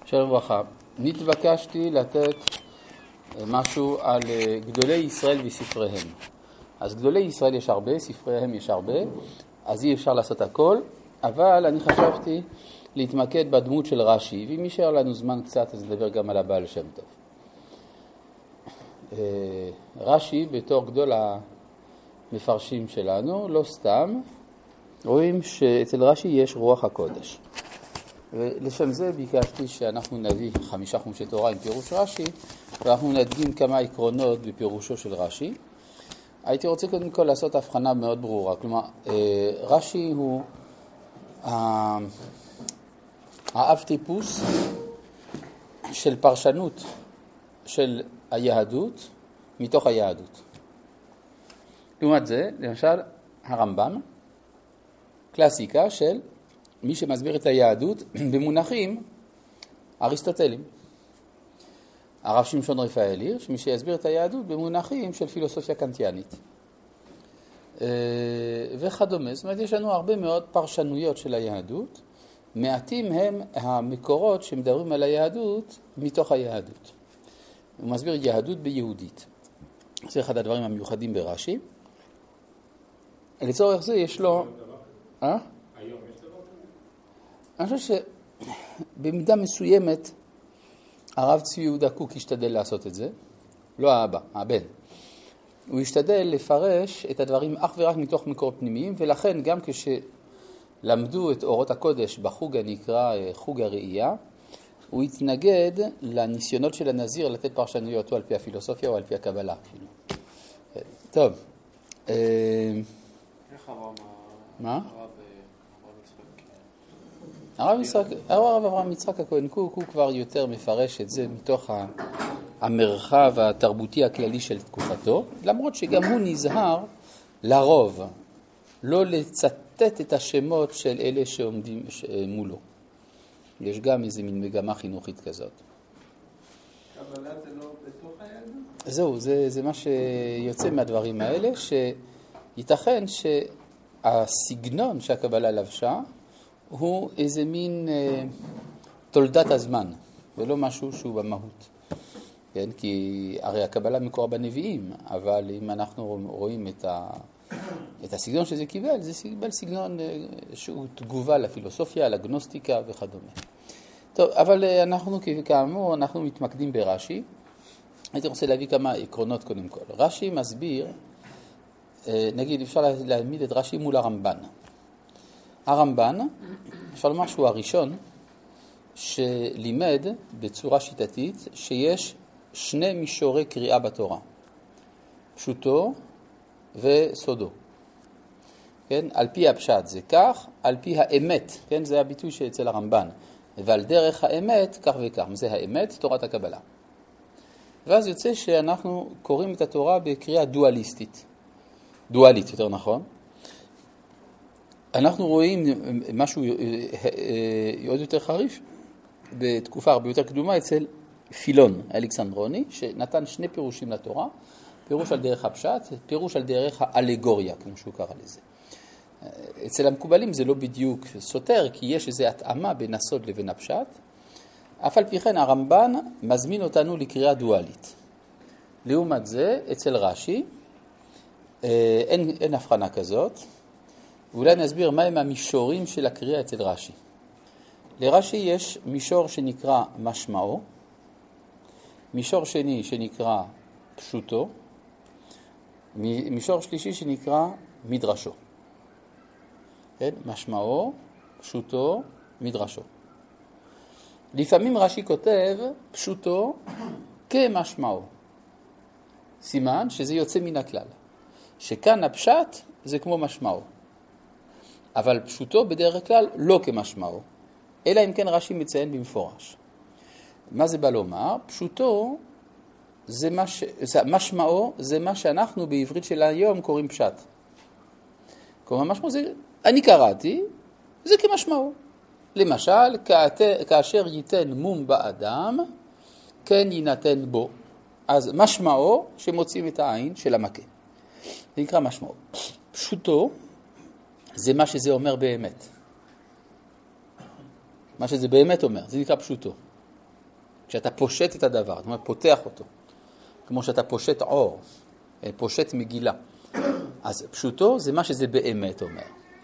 שלום וברכה. נתבקשתי לתת משהו על גדולי ישראל וספריהם. אז גדולי ישראל יש הרבה, ספריהם יש הרבה, אז אי אפשר לעשות הכל, אבל אני חשבתי להתמקד בדמות של רש"י, ואם יישאר לנו זמן קצת אז נדבר גם על הבעל שם טוב. רש"י בתור גדול המפרשים שלנו, לא סתם, רואים שאצל רש"י יש רוח הקודש. ולשם זה ביקשתי שאנחנו נביא 5 חומשי תורה עם פירוש רש"י, ואנחנו נדגים כמה עקרונות בפירושו של רש"י. הייתי רוצה קודם כל לעשות הבחנה מאוד ברורה. כלומר, רש"י הוא האב טיפוס של פרשנות של היהדות מתוך היהדות. לעומת זה, למשל, הרמב"ם, קלאסיקה של מי שמסביר את היהדות במונחים אריסטוטליים. הרב שמשון רפאלי, מי שיסביר את היהדות במונחים של פילוסופיה קנטיאנית. וכדומה. זאת אומרת, יש לנו הרבה מאוד פרשנויות של היהדות. מעטים הם המקורות שמדברים על היהדות מתוך היהדות. הוא מסביר יהדות ביהודית. זה אחד הדברים המיוחדים ברש"י. לצורך זה יש לו... היום יש דבר כזה? אני חושב שבמידה מסוימת הרב צבי יהודה קוק השתדל לעשות את זה. לא האבא, הבן. הוא השתדל לפרש את הדברים אך ורק מתוך מקורות פנימיים, ולכן גם כשלמדו את אורות הקודש בחוג הנקרא חוג הראייה, הוא התנגד לניסיונות של הנזיר לתת פרשנויות או על פי הפילוסופיה או על פי הקבלה. טוב. איך הרב מה? הרב אברהם יצחק הכהן קוק הוא כבר יותר מפרש את זה מתוך המרחב התרבותי הכללי של תקופתו, למרות שגם הוא נזהר לרוב לא לצטט את השמות של אלה שעומדים מולו. יש גם איזה מין מגמה חינוכית כזאת. קבלה זה לא בתוך היהדות? זהו, זה מה שיוצא מהדברים האלה, שייתכן שהסגנון שהקבלה לבשה הוא איזה מין תולדת הזמן, ולא משהו שהוא במהות. כן? כי הרי הקבלה מקורה בנביאים, אבל אם אנחנו רואים את הסגנון שזה קיבל, זה קיבל סגנון שהוא תגובה לפילוסופיה, לגנוסטיקה וכדומה. טוב, אבל אנחנו כאמור, אנחנו מתמקדים ברש"י. הייתי רוצה להביא כמה עקרונות קודם כל. רש"י מסביר, נגיד אפשר להעמיד את רש"י מול הרמב"ן. הרמב"ן, אפשר לומר שהוא הראשון שלימד בצורה שיטתית שיש 2 מישורי קריאה בתורה, פשוטו וסודו. כן? על פי הפשט זה כך, על פי האמת, כן? זה הביטוי שאצל הרמב"ן, ועל דרך האמת כך וכך, זה האמת, תורת הקבלה. ואז יוצא שאנחנו קוראים את התורה בקריאה דואלית יותר נכון. אנחנו רואים משהו עוד יותר חריף בתקופה הרבה יותר קדומה אצל פילון אלכסנדרוני, שנתן 2 פירושים לתורה, פירוש על דרך הפשט, פירוש על דרך האלגוריה, כמו שהוא קרא לזה. אצל המקובלים זה לא בדיוק סותר, כי יש איזו התאמה בין הסוד לבין הפשט. אף על פי כן הרמב"ן מזמין אותנו לקריאה דואלית. לעומת זה, אצל רש"י אין הבחנה כזאת. ואולי נסביר מהם המישורים של הקריאה אצל רש"י. לרש"י יש מישור שנקרא משמעו, מישור שני שנקרא פשוטו, מישור שלישי שנקרא מדרשו. כן? משמעו, פשוטו, מדרשו. לפעמים רש"י כותב פשוטו כמשמעו. סימן שזה יוצא מן הכלל. שכאן הפשט זה כמו משמעו. אבל פשוטו בדרך כלל לא כמשמעו, אלא אם כן רש"י מציין במפורש. מה זה בא לומר? פשוטו זה משמעו זה מה שאנחנו בעברית של היום קוראים פשט. כלומר, משמעו זה, אני קראתי, זה כמשמעו. למשל, כאשר ייתן מום באדם, כן יינתן בו. אז משמעו שמוצאים את העין של המכה. זה נקרא משמעו. פשוטו זה מה שזה אומר באמת. מה שזה באמת אומר, זה נקרא פשוטו. כשאתה פושט את הדבר, זאת אומרת, פותח אותו, כמו שאתה פושט עור, פושט מגילה. אז פשוטו זה מה שזה באמת אומר.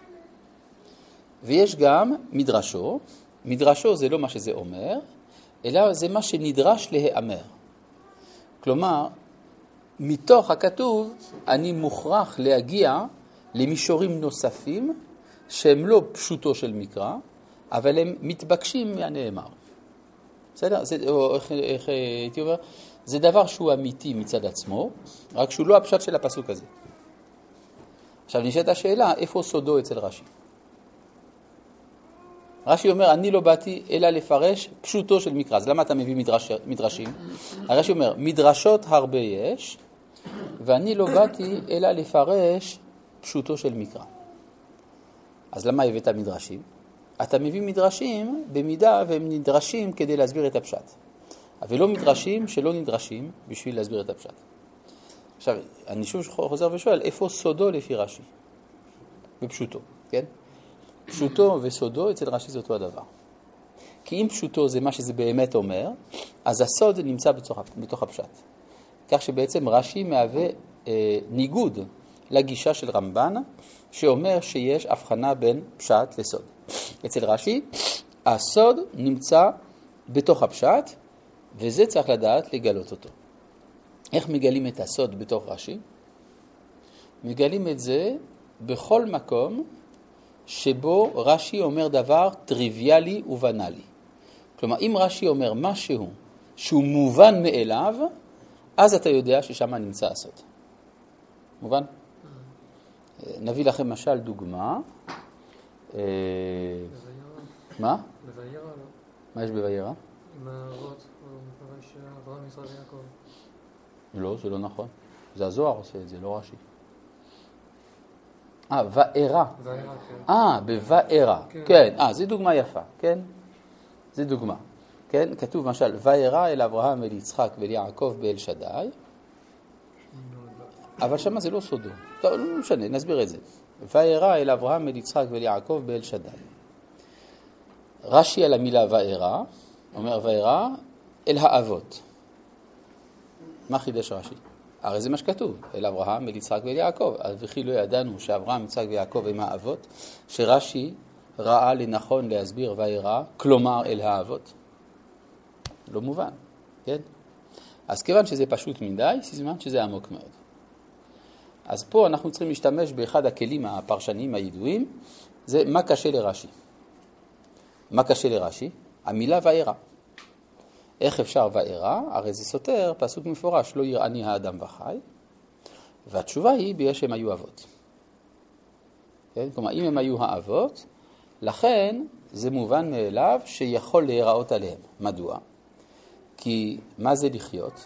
ויש גם מדרשו. מדרשו זה לא מה שזה אומר, אלא זה מה שנדרש להיאמר. כלומר, מתוך הכתוב אני מוכרח להגיע למישורים נוספים שהם לא פשוטו של מקרא, אבל הם מתבקשים מהנאמר. בסדר? איך הייתי אומר? זה דבר שהוא אמיתי מצד עצמו, רק שהוא לא הפשט של הפסוק הזה. עכשיו נשאלת השאלה, איפה סודו אצל רש"י? רש"י אומר, אני לא באתי אלא לפרש פשוטו של מקרא. אז למה אתה מביא מדרשים? רש"י אומר, מדרשות הרבה יש, ואני לא באתי אלא לפרש פשוטו של מקרא. אז למה הבאת מדרשים? אתה מביא מדרשים במידה והם נדרשים כדי להסביר את הפשט. אבל לא מדרשים שלא נדרשים בשביל להסביר את הפשט. עכשיו, אני שוב חוזר ושואל, איפה סודו לפי רש"י? בפשוטו, כן? פשוטו וסודו אצל רש"י זה אותו הדבר. כי אם פשוטו זה מה שזה באמת אומר, אז הסוד נמצא בתוך הפשט. כך שבעצם רש"י מהווה ניגוד לגישה של רמב"ן, שאומר שיש הבחנה בין פשט לסוד. אצל רש"י, הסוד נמצא בתוך הפשט, וזה צריך לדעת לגלות אותו. איך מגלים את הסוד בתוך רש"י? מגלים את זה בכל מקום שבו רש"י אומר דבר טריוויאלי ובנאלי. כלומר, אם רש"י אומר משהו שהוא מובן מאליו, אז אתה יודע ששם נמצא הסוד. מובן? נביא לכם משל דוגמה. מה? בוירא, לא? מה יש בוירא? עם האבות, הוא מפרש אברהם, ישראל ויעקב. לא, זה לא נכון. זה הזוהר עושה את זה, לא רש"י. וארא. בווארא. כן, זה דוגמה יפה, כן? זה דוגמה. כן, כתוב למשל, וארא אל אברהם ואל יצחק ואל יעקב באל שדאי. אבל שמה זה לא סודו. טוב, לא משנה, נסביר את זה. וארא אל אברהם ואל יצחק ואל יעקב באל שדאי. רש"י על המילה וארא, אומר וארא אל האבות. מה חידש רש"י? הרי זה מה שכתוב, אל אברהם, אל יצחק ואל יעקב. אז וכי לא ידענו שאברהם, יצחק ויעקב הם האבות, שרש"י ראה לנכון להסביר וארא, כלומר אל האבות. לא מובן, כן? אז כיוון שזה פשוט מדי, סימן שזה עמוק מאוד. אז פה אנחנו צריכים להשתמש באחד הכלים הפרשניים הידועים, זה מה קשה לרש"י. מה קשה לרש"י? המילה וארא. איך אפשר וארא? הרי זה סותר פסוק מפורש, לא יראני האדם וחי. והתשובה היא בגלל שהם היו אבות. כן? כלומר, אם הם היו האבות, לכן זה מובן מאליו שיכול להיראות עליהם. מדוע? כי מה זה לחיות?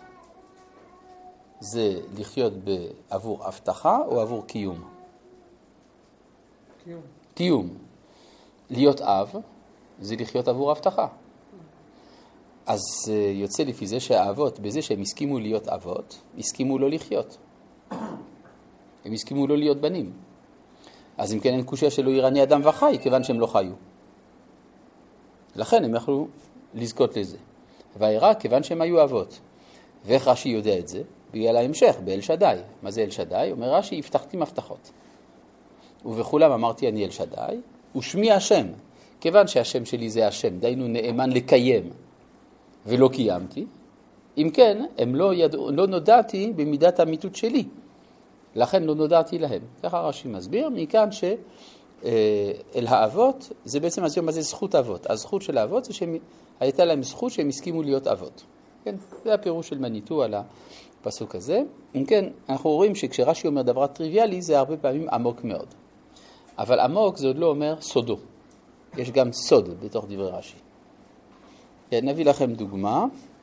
זה לחיות עבור הבטחה או עבור קיום? קיום. קיום. להיות אב זה לחיות עבור הבטחה. אז יוצא לפי זה שהאבות, בזה שהם הסכימו להיות אבות, הסכימו לא לחיות. הם הסכימו לא להיות בנים. אז אם כן אין קושיה שלא יראני אדם וחי, כיוון שהם לא חיו. לכן הם יכלו לזכות לזה. וארא, כיוון שהם היו אבות. ואיך רש"י יודע את זה? בגלל ההמשך, באל שדאי. מה זה אל שדאי? אומר רש"י, הבטחתי מבטחות. ובכולם אמרתי אני אל שדאי, ושמי השם. כיוון שהשם שלי זה השם, דיינו נאמן לקיים. ולא קיימתי, אם כן, לא נודעתי במידת האמיתות שלי. לכן לא נודעתי להם. ככה רש"י מסביר, מכאן שאל האבות, זה בעצם מסביר מה זה זכות אבות. הזכות של האבות זה שהייתה להם זכות שהם הסכימו להיות אבות. כן? זה הפירוש של מניטו על הפסוק הזה. אם כן, אנחנו רואים שכשרש"י אומר דבר טריוויאלי, זה הרבה פעמים עמוק מאוד. אבל עמוק זה עוד לא אומר סודו. יש גם סוד בתוך דברי רש"י. נביא לכם דוגמה.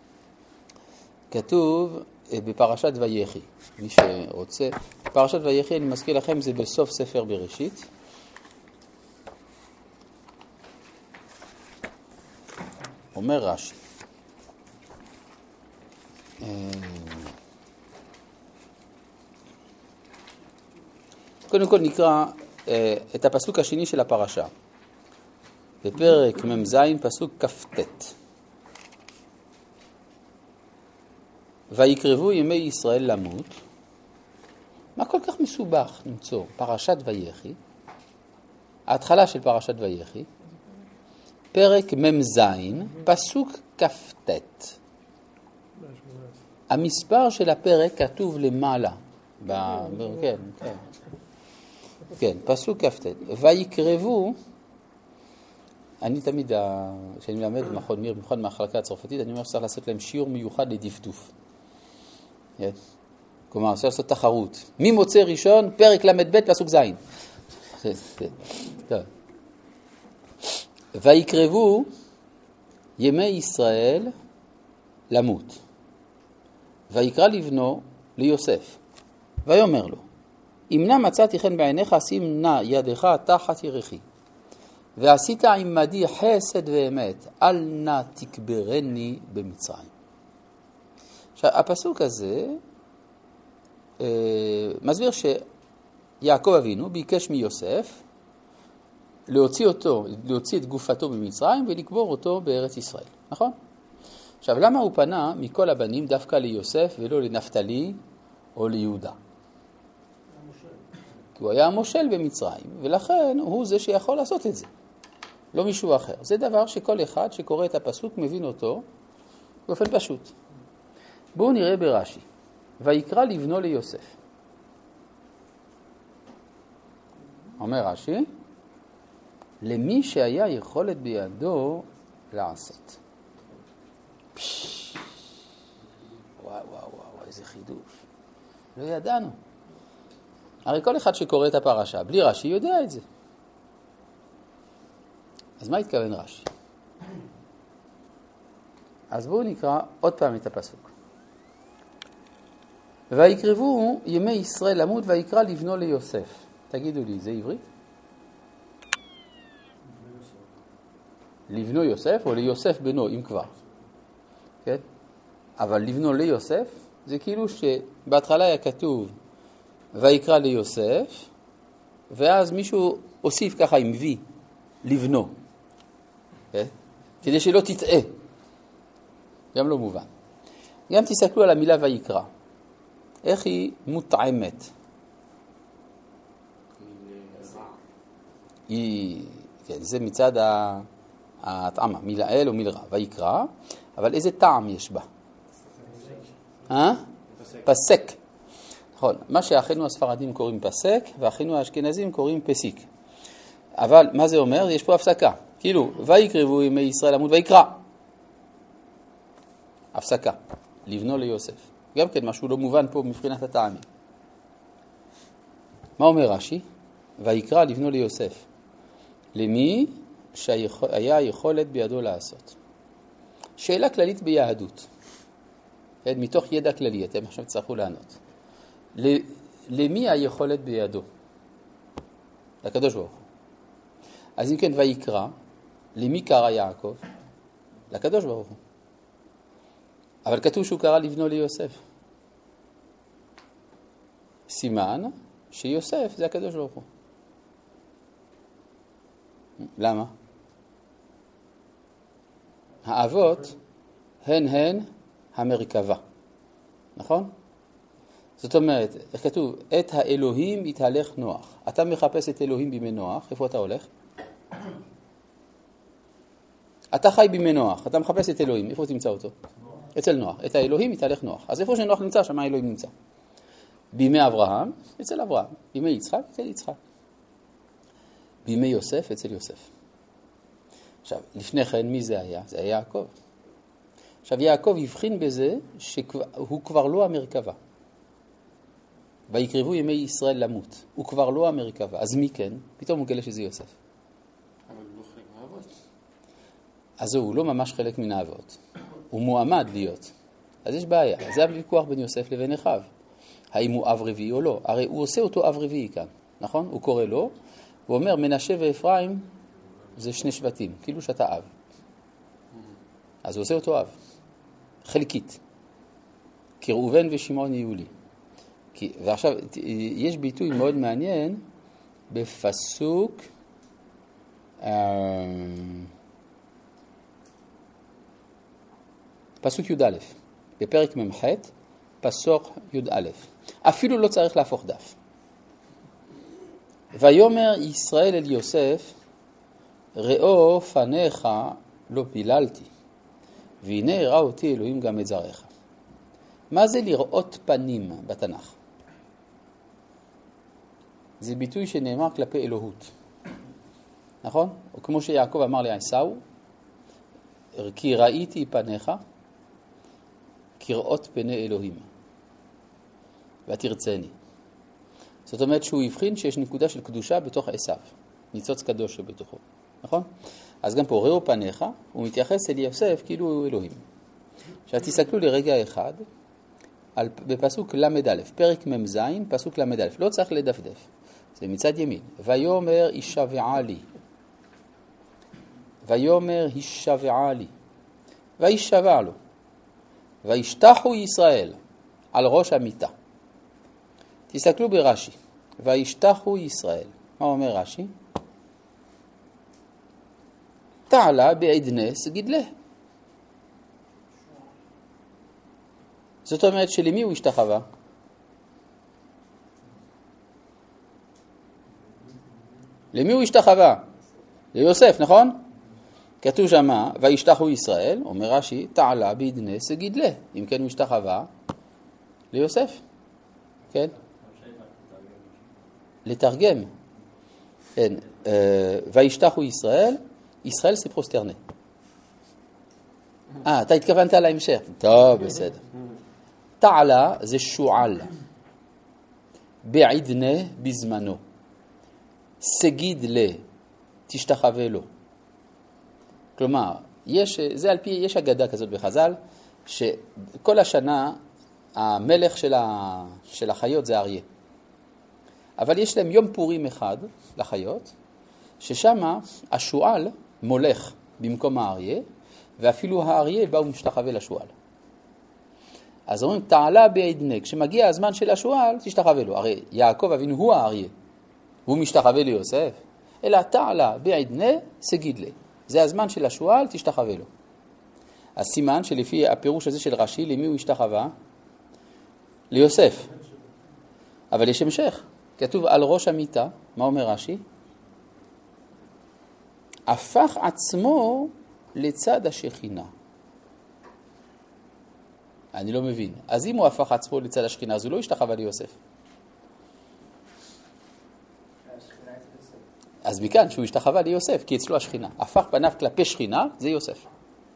כתוב בפרשת ויחי, מי שרוצה. פרשת ויחי, אני מזכיר לכם, זה בסוף ספר בראשית. אומר רש"י. קודם כל נקרא את הפסוק השני של הפרשה. בפרק מ"ז פסוק כ"ט. ויקרבו ימי ישראל למות. מה כל כך מסובך למצוא פרשת ויחי, ההתחלה של פרשת ויחי, פרק מ"ז, פסוק כ"ט. המספר של הפרק כתוב למעלה. כן, פסוק כ"ט. ויקרבו, אני תמיד, כשאני מלמד במכון מיר, במיוחד מהחלקה הצרפתית, אני אומר שצריך לעשות להם שיעור מיוחד לדפדוף. כלומר, צריך לעשות תחרות. מי מוצא ראשון? פרק ל"ב, פסוק ז'. ויקרבו ימי ישראל למות. ויקרא לבנו ליוסף. ויאמר לו, אם נא מצאתי חן בעיניך, שים נא ידך תחת ירכי. ועשית עמדי חסד ואמת, אל נא תקברני במצרים. עכשיו, הפסוק הזה מסביר שיעקב אבינו ביקש מיוסף להוציא את גופתו במצרים ולקבור אותו בארץ ישראל, נכון? עכשיו, למה הוא פנה מכל הבנים דווקא ליוסף ולא לנפתלי או ליהודה? כי הוא היה המושל במצרים, ולכן הוא זה שיכול לעשות את זה, לא מישהו אחר. זה דבר שכל אחד שקורא את הפסוק מבין אותו באופן פשוט. בואו נראה ברש"י. ויקרא לבנו ליוסף. אומר רש"י, למי שהיה יכולת בידו לעשות. וואו, איזה חידוש. לא ידענו. הרי כל אחד שקורא את הפרשה, בלי רש"י, יודע את זה. אז מה התכוון רש"י? אז בואו נקרא עוד פעם את הפסוק. ויקרבו ימי ישראל למות, ויקרא לבנו ליוסף. תגידו לי, זה עברית? לבנו יוסף או ליוסף בנו, אם כבר. כן? אבל לבנו ליוסף, זה כאילו שבהתחלה היה כתוב ויקרא ליוסף, ואז מישהו הוסיף ככה עם וי, לבנו. כן? כדי שלא תטעה. גם לא מובן. גם תסתכלו על המילה ויקרא. איך היא מוטעמת? כן, זה מצד ההטעמה, מלעיל או מלרע, ויקרא, אבל איזה טעם יש בה? פסק. נכון, מה שאחינו הספרדים קוראים פסק, ואחינו האשכנזים קוראים פסיק. אבל מה זה אומר? יש פה הפסקה. כאילו, ויקרבו ימי ישראל למות, ויקרא. הפסקה. לבנו ליוסף. גם כן משהו לא מובן פה מבחינת הטעמים. מה אומר רש"י? ויקרא לבנו ליוסף. למי שהיה יכולת בידו לעשות. שאלה כללית ביהדות. מתוך ידע כללי, אתם עכשיו צריכו לענות. למי היכולת בידו? לקדוש ברוך הוא. אז אם כן, ויקרא, למי קרא יעקב? לקדוש ברוך הוא. אבל כתוב שהוא קרא לבנו ליוסף. סימן שיוסף זה הקדוש ברוך הוא. למה? האבות הן המרכבה. נכון? זאת אומרת, איך כתוב? את האלוהים יתהלך נוח. אתה מחפש את אלוהים בימי נוח, איפה אתה הולך? אתה חי בימי נוח, אתה מחפש את אלוהים, איפה תמצא אותו? אצל נוח. את האלוהים יתהלך נוח. אז איפה שנוח נמצא, שם האלוהים נמצא. בימי אברהם, אצל אברהם. בימי יצחק, אצל יצחק. בימי יוסף, אצל יוסף. עכשיו, לפני כן, מי זה היה? זה היה יעקב. עכשיו, יעקב הבחין בזה שהוא כבר לא המרכבה. ויקרבו ימי ישראל למות. הוא כבר לא המרכבה. אז מי כן? פתאום הוא גלה שזה יוסף. אבל הוא לא חלק מהאבות. אז הוא לא ממש חלק מן האבות. הוא מועמד להיות. אז יש בעיה. זה הוויכוח בין יוסף לבין אחיו. האם הוא אב רביעי או לא? הרי הוא עושה אותו אב רביעי כאן. נכון? הוא קורא לו. הוא אומר, מנשה ואפרים זה שני שבטים. כאילו שאתה אב. אז הוא עושה אותו אב. חלקית. כי ראובן ושמעון יהיו לי. ועכשיו, יש ביטוי מאוד מעניין בפסוק פסוק י"א, בפרק מ"ח, פסוק י"א. אפילו לא צריך להפוך דף. ויאמר ישראל אל יוסף, ראו פניך לא פיללתי, והנה הראה אותי אלוהים גם את זרעך. מה זה לראות פנים בתנ"ך? זה ביטוי שנאמר כלפי אלוהות. נכון? או כמו שיעקב אמר לעשו, כי ראיתי פניך כראות פני אלוהים, ותרצני. זאת אומרת שהוא הבחין שיש נקודה של קדושה בתוך עשו, ניצוץ קדוש שבתוכו. נכון? אז גם פה ראו פניך, הוא מתייחס אל יוסף כאילו הוא אלוהים. עכשיו תסתכלו לרגע אחד, בפסוק למד א', פרק מ"ז, פסוק למד א', לא צריך לדפדף, זה מצד ימין. ויאמר ישבעה לי, ויאמר ישבעה לי, וישבע לו, וישתחו ישראל על ראש המיטה. תסתכלו ברש"י, וישתחו ישראל. מה אומר רש"י? תעלה בעדנס גדלה. זאת אומרת שלמי הוא השתחווה? למי הוא השתחווה? ליוסף, נכון? כתוב שמה, וישתחו ישראל, אומר רש"י, תעלה בעדנס גדלה. אם כן הוא השתחווה ליוסף. כן? לתרגם. כן. וישתחו ישראל, ישראל זה פרוסטרנה. אתה התכוונת על ההמשך. טוב, בסדר. תעלה זה שועל. בעדנה בזמנו. סגיד לה, תשתחווה לו. כלומר, יש אגדה כזאת בחז"ל, שכל השנה המלך של החיות זה אריה. אבל יש להם יום פורים אחד לחיות, ששם השועל מולך במקום האריה, ואפילו האריה בא ומשתחווה לשועל. אז אומרים, תעלה בעדנה, כשמגיע הזמן של השועל, תשתחווה לו. הרי יעקב אבינו הוא האריה, הוא משתחווה ליוסף, אלא תעלה בעדנה, סגיד לה. זה הזמן של השועל, תשתחווה לו. הסימן שלפי הפירוש הזה של רש"י, למי הוא השתחווה? ליוסף. אבל יש המשך. כתוב על ראש המיטה, מה אומר רש"י? הפך עצמו לצד השכינה. אני לא מבין. אז אם הוא הפך עצמו לצד השכינה, אז הוא לא השתחווה ליוסף. אז מכאן שהוא השתחווה ליוסף, כי אצלו השכינה. הפך פניו כלפי שכינה, זה יוסף.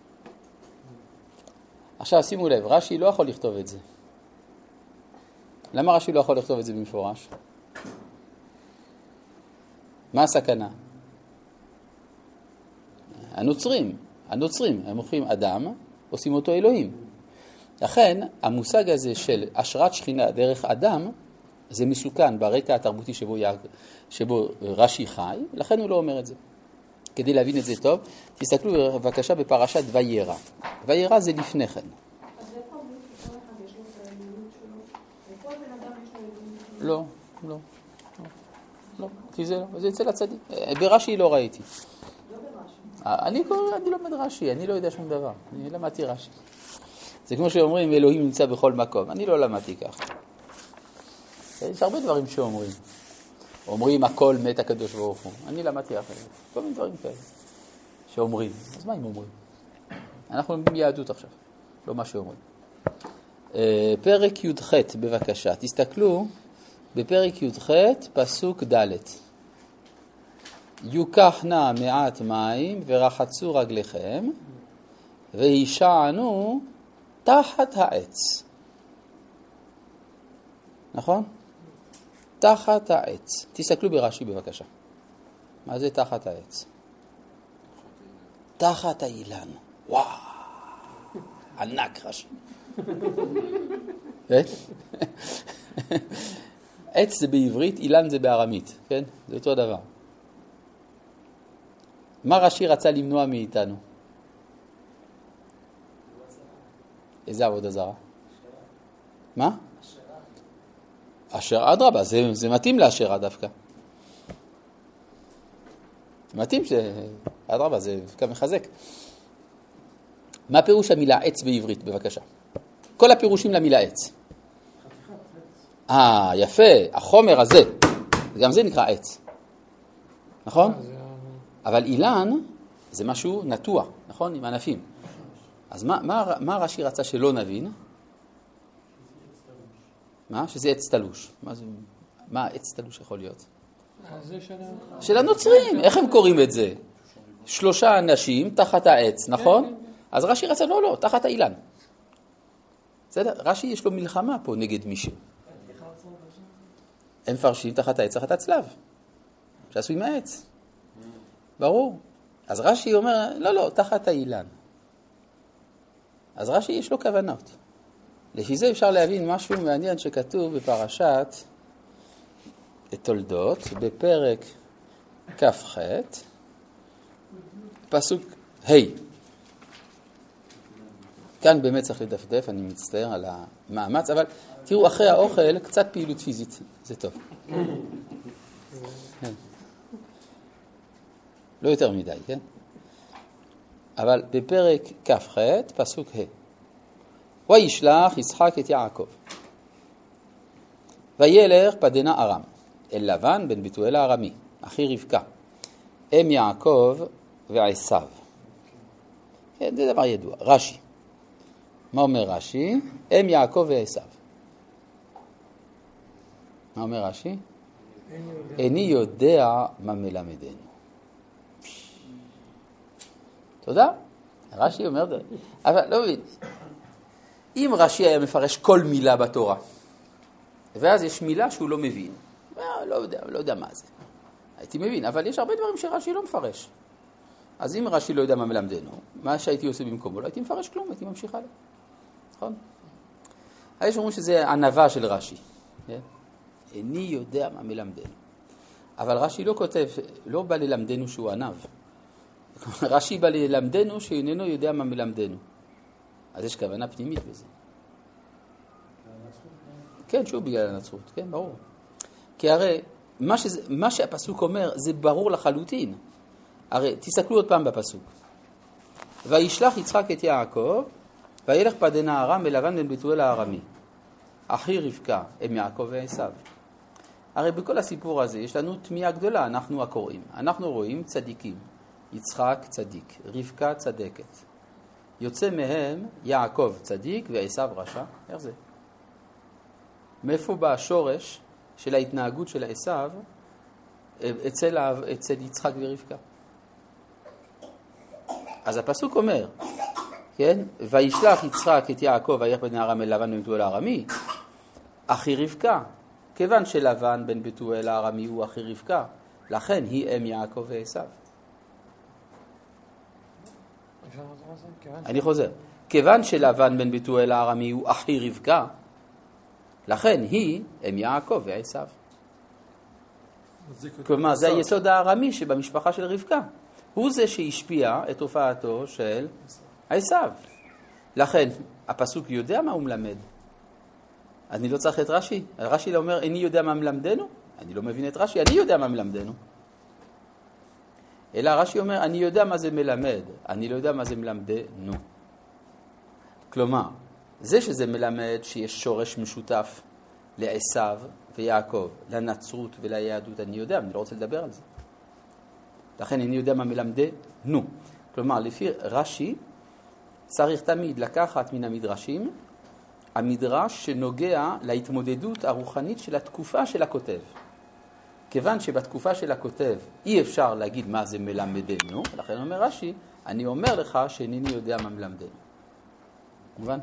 עכשיו שימו לב, רש"י לא יכול לכתוב את זה. למה רש"י לא יכול לכתוב את זה במפורש? מה הסכנה? הנוצרים, הם הופכים אדם, עושים אותו אלוהים. לכן, המושג הזה של השראת שכינה דרך אדם, זה מסוכן ברקע התרבותי שבו רש"י חי, לכן הוא לא אומר את זה. כדי להבין את זה טוב, תסתכלו בבקשה בפרשת וירא. וירא זה לפני כן. אז איפה אומרים שכל אחד יש לו את האלוהות שלו? וכל בן אדם יש לו אלוהות? לא, כי זה לא, זה אצל הצדיק. ברש"י לא ראיתי. לא ברש"י. אני לומד רש"י, אני לא יודע שום דבר. אני למדתי רש"י. זה כמו שאומרים, אלוהים נמצא בכל מקום. אני לא למדתי כך. יש הרבה דברים שאומרים. אומרים, הכל מת הקדוש ברוך הוא. אני למדתי אחרת. כל מיני דברים כאלה שאומרים. אז מה הם אומרים? אנחנו לומדים יהדות עכשיו, לא מה שאומרים. פרק י"ח, בבקשה. תסתכלו בפרק י"ח, פסוק ד'. יוקח נא מעט מים ורחצו רגליכם, והישענו תחת העץ. נכון? תחת העץ. תסתכלו ברש"י בבקשה. מה זה תחת העץ? תחת האילן. וואו, ענק רש"י. עץ זה בעברית, אילן זה בארמית, כן? זה אותו דבר. מה רש"י רצה למנוע מאיתנו? איזה עבודה זרה? מה? אשר אדרבה, זה מתאים לאשרה דווקא. מתאים אדרבה, זה דווקא מחזק. מה פירוש המילה עץ בעברית, בבקשה? כל הפירושים למילה עץ. יפה, החומר הזה, גם זה נקרא עץ, נכון? אבל אילן זה משהו נטוע, נכון? עם ענפים. אז מה רש"י רצה שלא נבין? מה? שזה עץ תלוש. מה עץ תלוש יכול להיות? של הנוצרים, איך הם קוראים את זה? 3 אנשים תחת העץ, נכון? אז רש"י רצה, לא, תחת האילן. בסדר? רש"י יש לו מלחמה פה נגד מישהו. הם מפרשים תחת העץ, תחת הצלב, שעשוי מהעץ. ברור. אז רש"י אומר, לא, תחת האילן. אז רש"י יש לו כוונות. לפי זה אפשר להבין משהו מעניין שכתוב בפרשת תולדות, בפרק כ"ח, פסוק ה'. כאן באמת צריך לדפדף, אני מצטער על המאמץ, אבל תראו, אחרי האוכל קצת פעילות פיזית, זה טוב. לא יותר מדי, כן? אבל בפרק כ"ח, פסוק ה'. וישלח יצחק את יעקב. וילך פדנה ארם, אל לבן בן בתואל הארמי, אחי רבקה, אם יעקב ועשיו. כן, זה דבר ידוע. רש"י. מה אומר רש"י? אם יעקב ועשיו. מה אומר רש"י? איני יודע מה מלמדנו. תודה. רש"י אומר, אבל לא מבין. אם רש"י היה מפרש כל מילה בתורה, ואז יש מילה שהוא לא מבין, לא יודע מה זה. הייתי מבין, אבל יש הרבה דברים שרש"י לא מפרש. אז אם רש"י לא יודע מה מלמדנו, מה שהייתי עושה במקומו, לא הייתי מפרש כלום, הייתי ממשיך הלאה. נכון? יש אומרים שזה ענווה של רש"י. איני יודע מה מלמדנו. אבל רש"י לא כותב, לא בא ללמדנו שהוא ענב. רש"י בא ללמדנו שאיננו יודע מה מלמדנו. אז יש כוונה פנימית בזה. כן, שוב בגלל הנצרות, כן, ברור. כי הרי מה שהפסוק אומר זה ברור לחלוטין. הרי תסתכלו עוד פעם בפסוק. וישלח יצחק את יעקב, וילך פדנה ארם אל לבן בן בתואל הארמי, אחי רבקה, אם יעקב ועשיו. הרי בכל הסיפור הזה יש לנו תמיהה גדולה, אנחנו הקוראים. אנחנו רואים צדיקים. יצחק צדיק, רבקה צדקת. יוצא מהם יעקב צדיק ועשיו רשע. איך זה? מאיפה בא השורש של ההתנהגות של עשיו אצל יצחק ורבקה? אז הפסוק אומר, כן? וישלח יצחק את יעקב וילך פדנה ארם אל לבן בן בתואל הארמי, אחי רבקה. כיוון שלבן בן בתואל הארמי הוא אחי רבקה, לכן היא אם יעקב ועשיו. אני חוזר. כיוון שלבן בן בתואל הארמי הוא אחי רבקה, לכן היא אם יעקב ועשיו. כלומר, זה היסוד הארמי שבמשפחה של רבקה. הוא זה שהשפיע את הופעתו של עשיו. לכן, הפסוק יודע מה הוא מלמד. אני לא צריך את רש"י. רש"י לא אומר, איני יודע מה מלמדנו. אני לא מבין את רש"י, אני יודע מה מלמדנו. אלא רש"י אומר, אני יודע מה זה מלמד, אני לא יודע מה זה מלמדנו. כלומר, זה שזה מלמד שיש שורש משותף לעשיו ויעקב, לנצרות וליהדות, אני יודע, אני לא רוצה לדבר על זה. לכן אני יודע מה מלמדנו. כלומר, לפי רש"י, צריך תמיד לקחת מן המדרשים, המדרש שנוגע להתמודדות הרוחנית של התקופה של הכותב. כיוון שבתקופה של הכותב אי אפשר להגיד מה זה מלמדנו, לכן אומר רש"י, אני אומר לך שאינני יודע מה מלמדנו. מובן?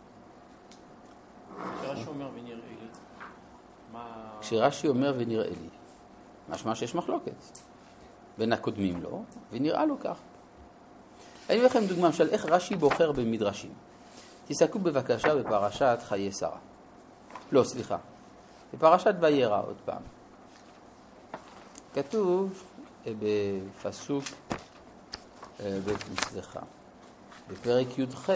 כשרש"י אומר ונראה לי, כשרש"י אומר ונראה לי, משמע שיש מחלוקת בין הקודמים לו, ונראה לו כך. אני אומר לכם דוגמה, למשל, איך רש"י בוחר במדרשים. תסתכלו בבקשה בפרשת חיי שרה. לא, סליחה. בפרשת וירא עוד פעם. כתוב בפסוק, סליחה, בפרק י"ח.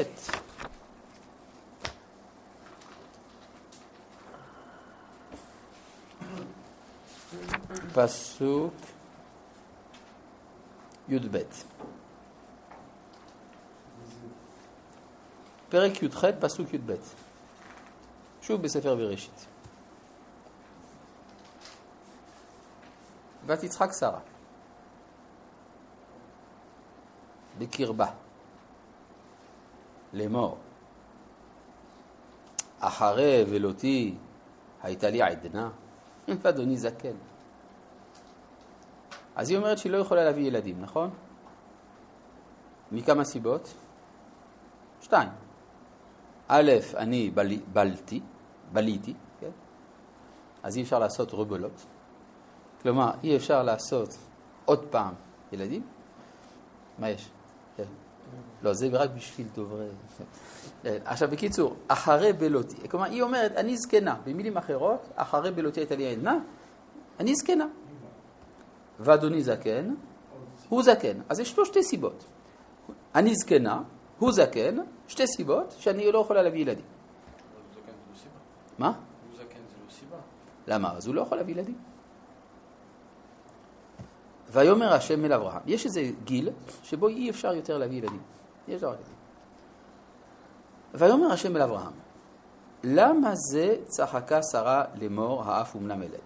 פסוק י"ב. פרק י"ח, פסוק י"ב. שוב בספר בראשית. ותצחק שרה בקרבה לאמור, אחרי ולותי הייתה לי עדנה, ואדוני זקן. אז היא אומרת שהיא לא יכולה להביא ילדים, נכון? מכמה סיבות? 2. א', אני בליתי, כן? אז אי אפשר לעשות רבולות. כלומר, אי אפשר לעשות עוד פעם ילדים. מה יש? כן. לא, זה רק בשביל דוברי. עכשיו, בקיצור, אחרי בלותי. כלומר, היא אומרת, אני זקנה. במילים אחרות, אחרי בלותי הייתה לי עדנה, אני זקנה. ואדוני זקן, הוא זקן. אז יש פה 2 סיבות. אני זקנה, הוא זקן, 2 סיבות שאני לא יכולה להביא ילדים. הוא זקן זה לא סיבה. מה? הוא זקן זה לא סיבה. למה? אז הוא לא יכול להביא ילדים. ויאמר השם אל אברהם, יש איזה גיל שבו אי אפשר יותר להביא ילדים. אי אפשר ילדים. ויאמר השם אל אברהם, למה זה צחקה שרה לאמור האף אומנם ילד?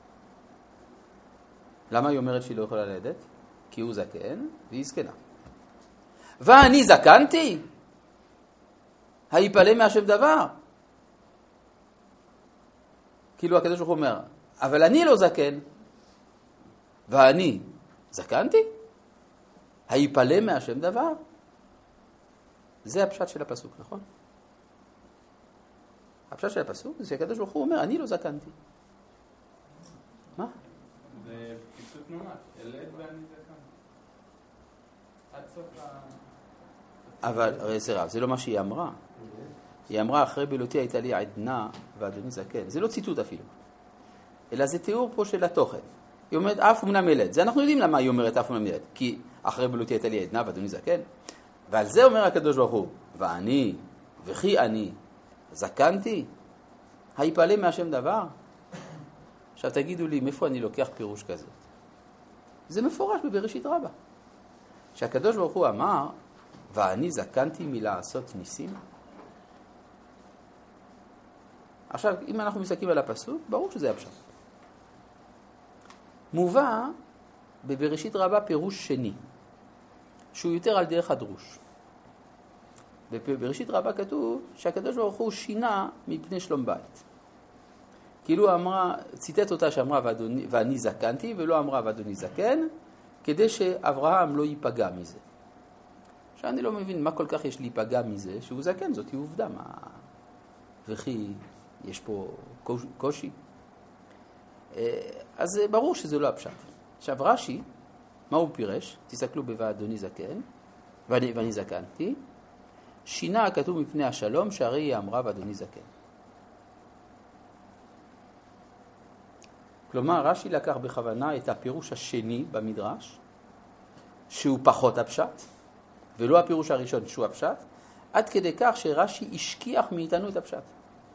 למה היא אומרת שהיא לא יכולה ללדת? כי הוא זקן והיא זקנה. ואני זקנתי? היפלא מהשם דבר? כאילו הקדוש ברוך הוא אומר, אבל אני לא זקן, ואני זקנתי? היפלא מהשם דבר? זה הפשט של הפסוק, נכון? הפשט של הפסוק זה שהקדוש ברוך הוא אומר, אני לא זקנתי. מה? זה פשוט ממש, ילד ואני זקנתי. עד סוף אבל זה לא מה שהיא אמרה. היא אמרה, אחרי בלותי הייתה לי עדנה ואדוני זקן. זה לא ציטוט אפילו. אלא זה תיאור פה של התוכן. היא אומרת, אף אומנם ילד. זה אנחנו יודעים למה היא אומרת אף אומנם ילד. כי אחרי בלותי הייתה לי עדנה ואדוני זקן. ועל זה אומר הקדוש ברוך הוא, ואני, וכי אני, זקנתי? היפלא מהשם דבר? עכשיו תגידו לי, מאיפה אני לוקח פירוש כזה? זה מפורש בבראשית רבה. שהקדוש ברוך הוא אמר, ואני זקנתי מלעשות ניסים. עכשיו, אם אנחנו מסתכלים על הפסוק, ברור שזה הפשט. מובא בבראשית רבה פירוש שני, שהוא יותר על דרך הדרוש. בבראשית רבה כתוב שהקדוש ברוך הוא שינה מפני שלום בית. כאילו אמרה, ציטט אותה שאמרה ואני זקנתי, ולא אמרה ואדוני זקן, כדי שאברהם לא ייפגע מזה. עכשיו אני לא מבין מה כל כך יש להיפגע מזה, שהוא זקן, זאת היא עובדה, מה... וכי יש פה קושי. אז ברור שזה לא הפשט. עכשיו רש"י, מה הוא פירש? תסתכלו ב"ואדוני זקן", ואני זקנתי, שינה הכתוב מפני השלום, שהרי היא אמרה ואדוני זקן. כלומר, רש"י לקח בכוונה את הפירוש השני במדרש, שהוא פחות הפשט, ולא הפירוש הראשון שהוא הפשט, עד כדי כך שרש"י השכיח מאיתנו את הפשט.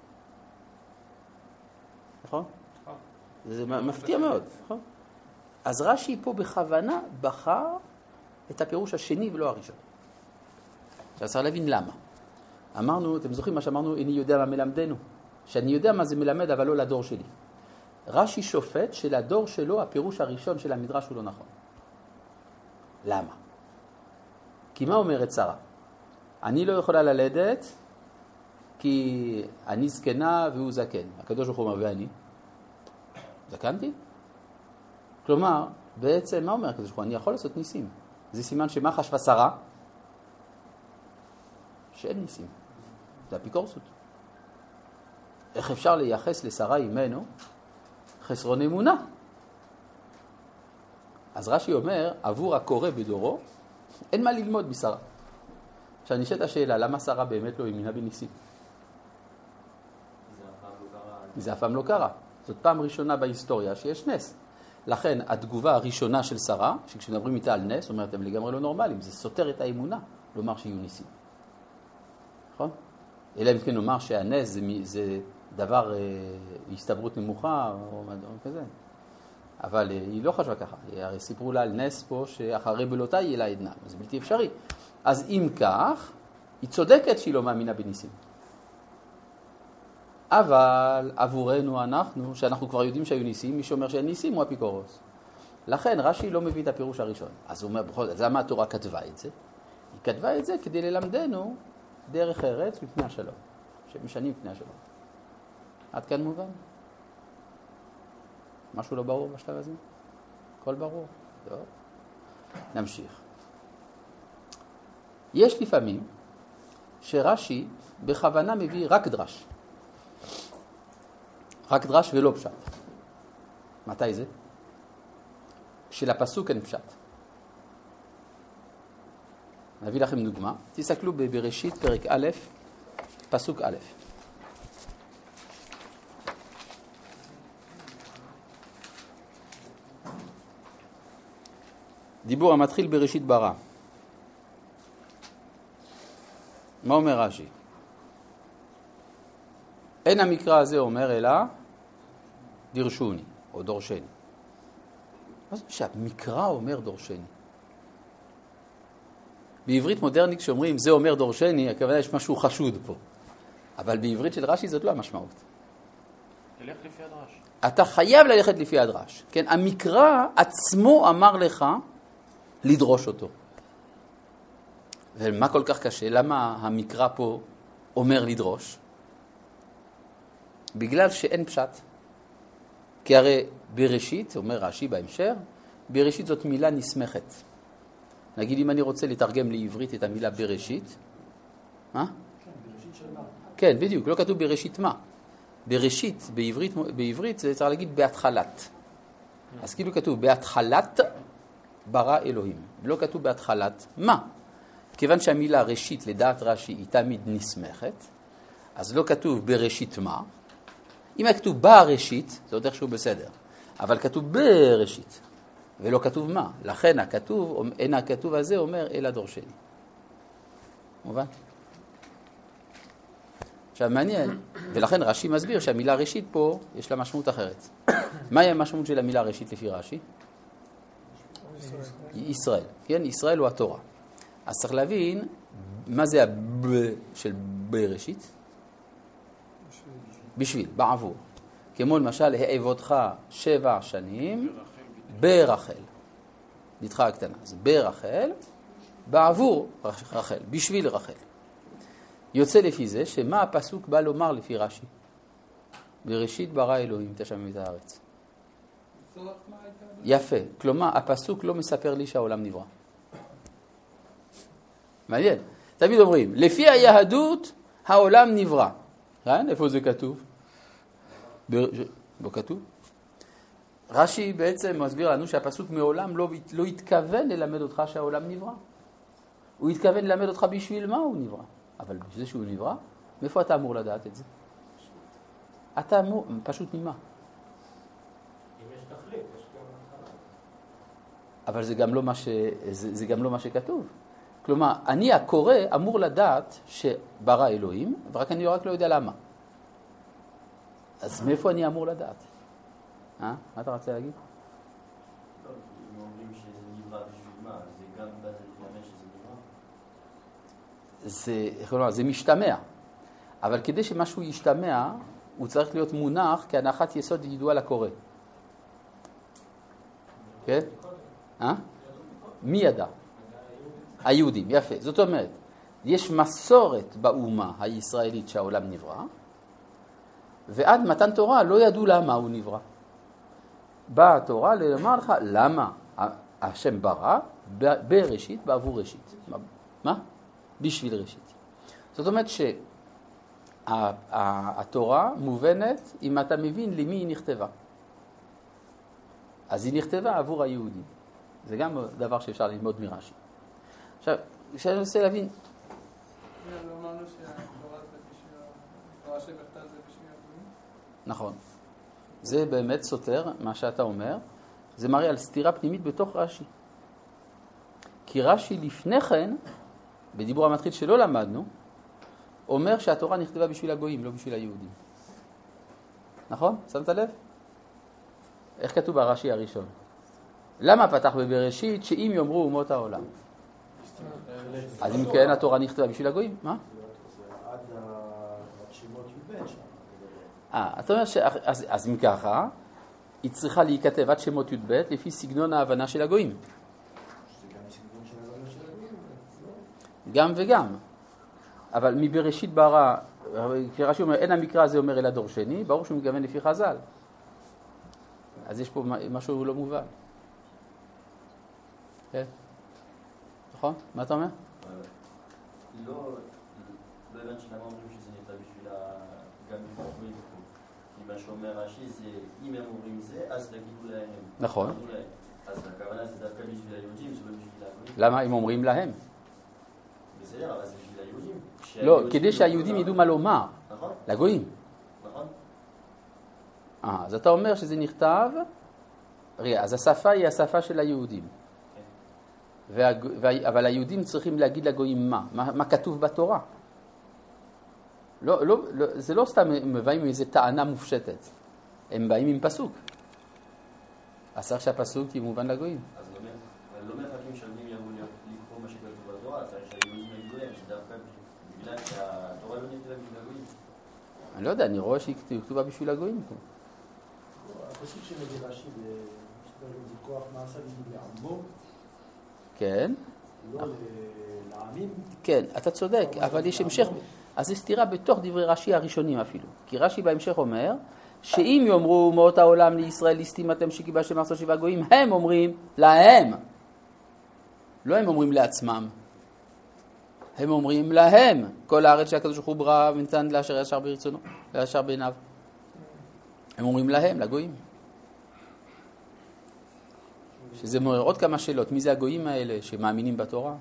נכון? זה מפתיע מאוד, נכון? אז רש"י פה בכוונה בחר את הפירוש השני ולא הראשון. עכשיו צריך להבין למה. אמרנו, אתם זוכרים מה שאמרנו, איני יודע מה מלמדנו? שאני יודע מה זה מלמד, אבל לא לדור שלי. רש"י שופט שלדור שלו הפירוש הראשון של המדרש הוא לא נכון. למה? כי מה אומרת שרה? אני לא יכולה ללדת כי אני זקנה והוא זקן. הקדוש ברוך הוא אומר, ואני? זקנתי? כלומר, בעצם מה אומר הקדוש ברוך הוא? אני יכול לעשות ניסים. זה סימן שמה חשבה שרה? שאין ניסים. זה אפיקורסות. איך אפשר לייחס לשרה אימנו חסרון אמונה? אז רש"י אומר, עבור הקורא בדורו, אין מה ללמוד משרה. עכשיו נשאלת השאלה, למה שרה באמת לא האמינה בניסים? זה אף פעם לא קרה. זאת פעם ראשונה בהיסטוריה שיש נס. לכן התגובה הראשונה של שרה, שכשמדברים איתה על נס, אומרת, הם לגמרי לא נורמליים, זה סותר את האמונה, לומר שיהיו ניסים. נכון? אלא אם כן נאמר שהנס זה דבר הסתברות נמוכה או כזה. אבל היא לא חשבה ככה. הרי סיפרו לה על נס פה שאחרי בלותה יהיה לה עדנה. זה בלתי אפשרי. אז אם כך, היא צודקת שהיא לא מאמינה בניסים. אבל עבורנו אנחנו, שאנחנו כבר יודעים שהיו ניסים, מי שאומר שאין ניסים הוא אפיקורוס. לכן רש"י לא מביא את הפירוש הראשון. אז הוא אומר, בכל זאת, למה התורה כתבה את זה? היא כתבה את זה כדי ללמדנו דרך ארץ מפני השלום, שמשנים מפני השלום. עד כאן מובן? משהו לא ברור בשלב הזה? הכל ברור? טוב. נמשיך. יש לפעמים שרש"י בכוונה מביא רק דרש. רק דרש ולא פשט. מתי זה? כשלפסוק אין פשט. נביא לכם דוגמה. תסתכלו בבראשית פרק א', פסוק א'. דיבור המתחיל בראשית ברא. מה אומר רש"י? אין המקרא הזה אומר אלא דרשוני או דורשני. מה זה שהמקרא אומר דורשני? בעברית מודרנית כשאומרים זה אומר דורשני, הכוונה יש משהו חשוד פה. אבל בעברית של רש"י זאת לא המשמעות. תלך לפי הדרש. אתה חייב ללכת לפי הדרש. כן? המקרא עצמו אמר לך לדרוש אותו. ומה כל כך קשה? למה המקרא פה אומר לדרוש? בגלל שאין פשט. כי הרי בראשית, אומר רש"י בהמשך, בראשית זאת מילה נסמכת. נגיד אם אני רוצה לתרגם לעברית את המילה בראשית, מה? כן, בראשית של מה? כן, בדיוק, לא כתוב בראשית מה. בראשית, בעברית זה צריך להגיד בהתחלת. אז כאילו כתוב בהתחלת ברא אלוהים. לא כתוב בהתחלת מה. כיוון שהמילה ראשית לדעת רש"י היא תמיד נסמכת, אז לא כתוב בראשית מה. אם היה כתוב בראשית, זה עוד איכשהו בסדר. אבל כתוב בראשית, ולא כתוב מה. לכן אין הכתוב הזה אומר אלא דורשני. מובן? עכשיו מעניין, ולכן רש"י מסביר שהמילה ראשית פה יש לה משמעות אחרת. מהי המשמעות של המילה ראשית לפי רש"י? ישראל. כן? ישראל הוא התורה. אז צריך להבין מה זה הב של בראשית? בשביל, בעבור. כמו למשל, העבודך 7 שנים ברחל. נדחה הקטנה. אז ברחל, בעבור רחל, בשביל רחל. יוצא לפי זה שמה הפסוק בא לומר לפי רש"י? בראשית ברא אלוהים את השמיים ואת הארץ. יפה. כלומר, הפסוק לא מספר לי שהעולם נברא. מעניין. תמיד אומרים, לפי היהדות העולם נברא. איפה זה כתוב? לא כתוב. רש"י בעצם מסביר לנו שהפסוק מעולם לא התכוון ללמד אותך שהעולם נברא. הוא התכוון ללמד אותך בשביל מה הוא נברא. אבל בשביל שהוא נברא, מאיפה אתה אמור לדעת את זה? אתה אמור, פשוט ממה? אם יש תכלית, יש גם התחלה. אבל זה גם לא מה שכתוב. כלומר, אני הקורא אמור לדעת שברא אלוהים, ורק אני רק לא יודע למה. אז מאיפה אני אמור לדעת? מה אתה רוצה להגיד? לא, אם אומרים שזה נברא בשביל מה, זה גם בזה ללמד שזה נברא? זה משתמע. אבל כדי שמשהו ישתמע, הוא צריך להיות מונח כהנחת יסוד ידועה לקורא. כן? מי ידע? היהודים, יפה. זאת אומרת, יש מסורת באומה הישראלית שהעולם נברא, ועד מתן תורה לא ידעו למה הוא נברא. באה התורה לומר לך למה השם ברא בראשית בעבור ראשית. מה? בשביל ראשית. זאת אומרת שהתורה מובנת אם אתה מבין למי היא נכתבה. אז היא נכתבה עבור היהודים. זה גם דבר שאפשר ללמוד מרש"י. עכשיו, כשאני רוצה להבין... לא אמרנו שהתורה שבכתב זה בשביל היהודים? נכון. זה באמת סותר מה שאתה אומר. זה מראה על סתירה פנימית בתוך רש"י. כי רש"י לפני כן, בדיבור המתחיל שלא למדנו, אומר שהתורה נכתבה בשביל הגויים, לא בשביל היהודים. נכון? שמת לב? איך כתוב ברש"י הראשון? למה פתח בבראשית שאם יאמרו אומות העולם? אז אם כן התורה נכתבה בשביל הגויים? מה? עד שמות י"ב שם. אתה אומר אז אם ככה, היא צריכה להיכתב עד שמות י"ב לפי סגנון ההבנה של הגויים. שזה גם הסגנון של ההבנה של הגויים, לא? גם וגם. אבל מבראשית ברא, כי רש"י אומר, אין המקרא הזה אומר אלא דור שני, ברור שהוא מתכוון לפי חז"ל. אז יש פה משהו לא מובן. כן? נכון? מה אתה אומר? לא הבנתי למה אומרים שזה נכתב בשביל גם בפרקויים. כי מה שאומר רש"י זה, אם הם אומרים זה, אז תגידו להם. נכון. אז הכוונה זה דווקא בשביל היהודים, זה לא בשביל הגויים. למה? אם אומרים להם. בסדר, אבל זה בשביל היהודים. לא, כדי שהיהודים ידעו מה לומר. נכון. לגויים. נכון. אז אתה אומר שזה נכתב, אז השפה היא השפה של היהודים. אבל היהודים צריכים להגיד לגויים מה כתוב בתורה. זה לא סתם הם באים עם איזו טענה מופשטת. הם באים עם פסוק. אז צריך שהפסוק יהיה מובן לגויים. אז לא מחכים שהיהודים יבואו לקרוא מה שכתוב בתורה, צריך שהיהודים יגידו להם, זה דווקא בגלל שהתורה לא נכתבה בשביל הגויים. אני לא יודע, אני רואה שהיא כתובה בשביל הגויים. הפסוק שמביא רש"י זה כוח מעשה לימוד לעמו, כן. לא לעמים. כן, אתה צודק, אבל יש המשך. אז זה סתירה בתוך דברי רש"י הראשונים אפילו. כי רש"י בהמשך אומר, שאם יאמרו אומות העולם לישראל ליסטים אתם שכיבשתם ארצות שבעה גויים, הם אומרים להם. לא הם אומרים לעצמם. הם אומרים להם. כל הארץ שהקדוש ברוך הוא ברא ונתן לאשר ישר ברצונו, לאשר בעיניו. הם אומרים להם, לגויים. שזה מעורר עוד כמה שאלות. מי זה הגויים האלה שמאמינים בתורה?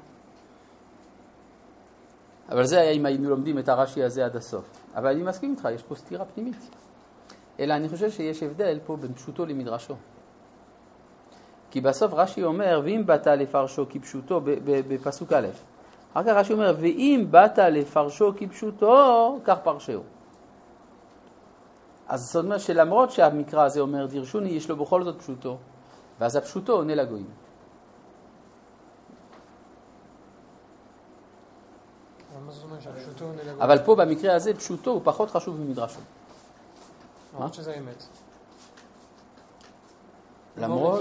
אבל זה היה אם היינו לומדים את הרש"י הזה עד הסוף. אבל אני מסכים איתך, יש פה סתירה פנימית. אלא אני חושב שיש הבדל פה בין פשוטו למדרשו. כי בסוף רש"י אומר, ואם באת לפרשו כפשוטו, בפסוק א', אחר כך רש"י אומר, ואם באת לפרשו כפשוטו, כך פרשהו. אז זאת אומרת שלמרות שהמקרא הזה אומר, דרשוני, יש לו בכל זאת פשוטו, ואז הפשוטו עונה לגויים. אבל פה במקרה הזה פשוטו הוא פחות חשוב ממדרשו. למרות שזה האמת. למרות...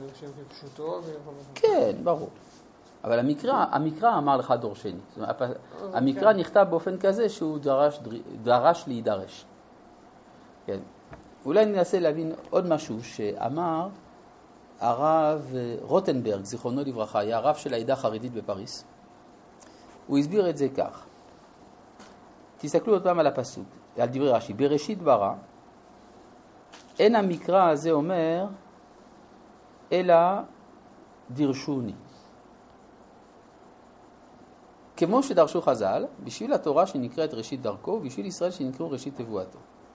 כן, ברור. אבל המקרא אמר לך דור שני. המקרא נכתב באופן כזה שהוא דרש להידרש. כן. אולי ננסה להבין עוד משהו שאמר הרב רוטנברג, זיכרונו לברכה, היה הרב של העדה החרדית בפריס. הוא הסביר את זה כך. תסתכלו עוד פעם על הפסוק, על דברי רש"י. בראשית ברא, אין המקרא הזה אומר, אלא דרשוני. כמו שדרשו חז"ל, בשביל התורה שנקראת ראשית דרכו, ובשביל ישראל שנקראו ראשית תבואתו.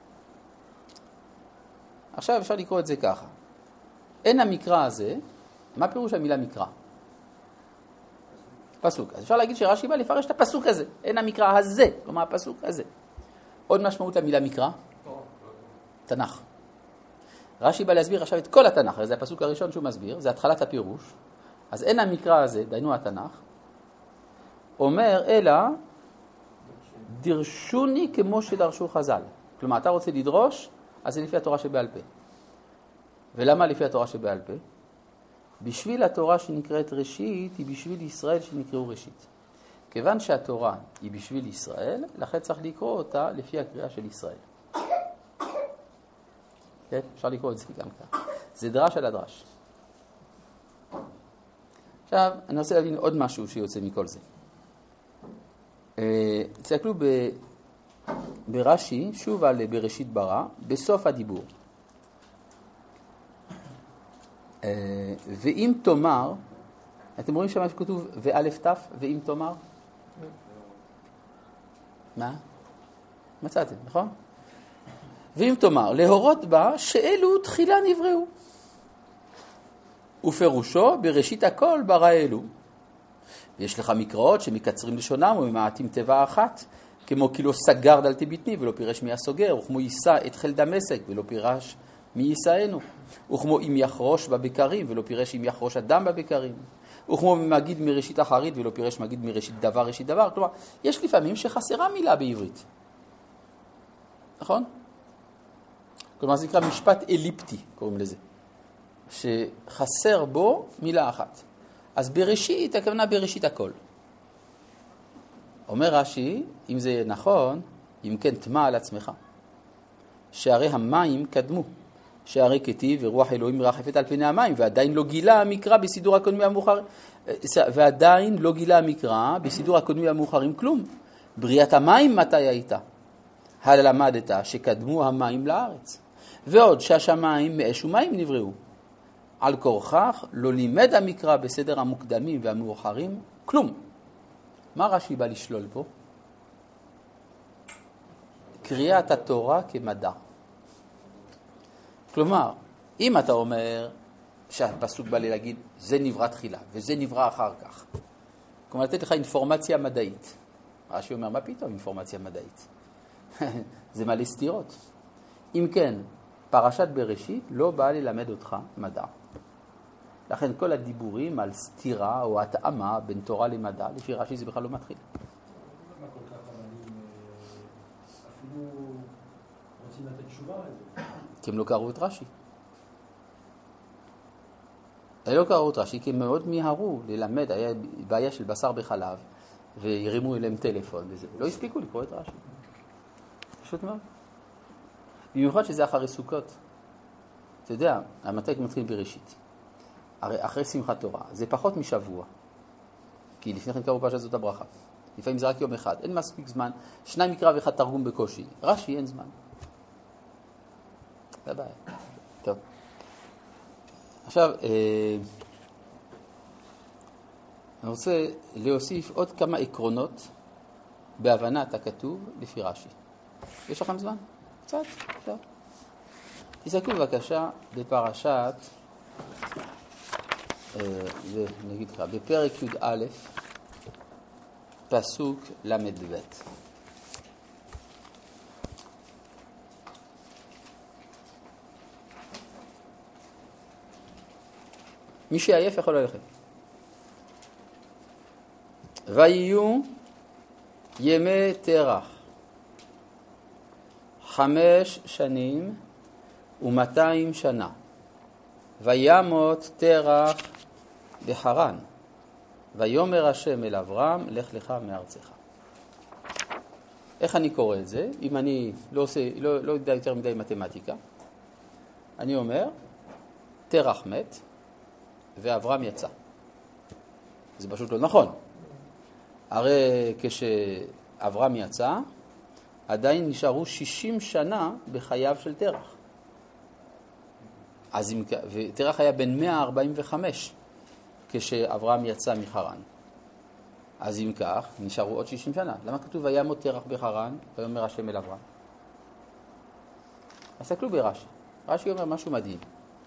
עכשיו אפשר לקרוא את זה ככה. אין המקרא הזה, מה פירוש המילה מקרא? פסוק. אז אפשר להגיד שרש"י בא לפרש את הפסוק הזה. אין המקרא הזה, כלומר הפסוק הזה. עוד משמעות למילה מקרא? תנ"ך. רש"י בא להסביר עכשיו את כל התנ"ך, זה הפסוק הראשון שהוא מסביר, זה התחלת הפירוש. אז אין המקרא הזה, דיינו התנ"ך, אומר אלא דרשוני כמו שדרשו חז"ל. כלומר, אתה רוצה לדרוש, אז זה לפי התורה שבעל פה. ולמה לפי התורה שבעל פה? בשביל התורה שנקראת ראשית, היא בשביל ישראל שנקראו ראשית. כיוון שהתורה היא בשביל ישראל, לכן צריך לקרוא אותה לפי הקריאה של ישראל. כן? אפשר לקרוא את זה גם כך. זה דרש על הדרש. עכשיו, אני רוצה להבין עוד משהו שיוצא מכל זה. תסתכלו ברש"י, שוב על בראשית ברא, בסוף הדיבור. ואם תאמר, אתם רואים שם שכתוב ואלף תף, ואם תאמר? מה? מצאתם, נכון? ואם תאמר, להורות בה שאלו תחילה נבראו. ופירושו, בראשית הכל ברא אלו. ויש לך מקראות שמקצרים לשונם וממעטים טבע אחת, כמו כי לא סגר דלתי ביטני ולא פירש מי הסוגר, וכמו יישא את חיל דמשק ולא פירש מי יישאנו, וכמו אם יחרוש בבקרים ולא פירש אם יחרוש אדם בבקרים, וכמו מגיד מראשית אחרית ולא פירש מגיד מראשית דבר ראשית דבר. כלומר, יש לפעמים שחסרה מילה בעברית. נכון? כלומר זה נקרא משפט אליפטי, קוראים לזה, שחסר בו מילה אחת. אז בראשית, הכוונה בראשית הכל. אומר רש"י, אם זה נכון, אם כן תמה על עצמך, שהרי המים קדמו, שהרי כתיב ורוח אלוהים מרחפת על פני המים, ועדיין לא גילה המקרא בסידור הקודמי המאוחרים כלום. בריאת המים מתי הייתה? הלמדת שקדמו המים לארץ, ועוד שהשמיים מאש ומים נבראו. על כורכך לא לימד המקרא בסדר המוקדמים והמאוחרים כלום. מה רש"י בא לשלול פה? קריאת התורה כמדע. כלומר, אם אתה אומר שהפסוק בא לי להגיד זה נברא תחילה וזה נברא אחר כך, כלומר לתת לך אינפורמציה מדעית. רש"י אומר, מה פתאום אינפורמציה מדעית? זה מלא סתירות. אם כן, פרשת בראשית לא באה ללמד אותך מדע. לכן כל הדיבורים על סתירה או התאמה בין תורה למדע, לפי רש"י זה בכלל לא מתחיל. מה כל כך רבנים אפילו רוצים לתת תשובה לזה? כי הם לא קראו את רש"י. הם לא קראו את רש"י כי הם מאוד מיהרו ללמד, היה בעיה של בשר בחלב, והרימו אליהם טלפון וזה. לא הספיקו לקרוא את רש"י. פשוט מאוד. במיוחד שזה אחרי סוכות. אתה יודע, מתי מתחיל בראשית? הרי אחרי שמחת תורה, זה פחות משבוע. כי לפני כן קראו פרשת זאת הברכה. לפעמים זה רק יום אחד, אין מספיק זמן. 2 מקרא ואחד תרגום בקושי. רש"י אין זמן. זה הבעיה. טוב. עכשיו, אני רוצה להוסיף עוד כמה עקרונות בהבנת הכתוב לפי רש"י. יש לכם זמן? קצת? טוב. תסתכלו בבקשה בפרשת, נגיד לך, בפרק י"א, פסוק ל"ב. מי שעייף יכול ללכת. ויהיו ימי תרח 5 שנים ו200 שנה. וימות תרח בחרן. ויאמר השם אל אברהם, לך לך מארצך. איך אני קורא את זה? אם אני לא יודע יותר מדי מתמטיקה, אני אומר, תרח מת ואברהם יצא. זה פשוט לא נכון. הרי כשאברהם יצא, עדיין נשארו 60 שנה בחייו של תרח. ותרח היה בן 145 כשאברהם יצא מחרן. אז אם כך, נשארו עוד 60 שנה. למה כתוב וימות תרח בחרן? ויאמר השם אל אברהם. אז תסתכלו ברש"י. רש"י אומר משהו מדהים.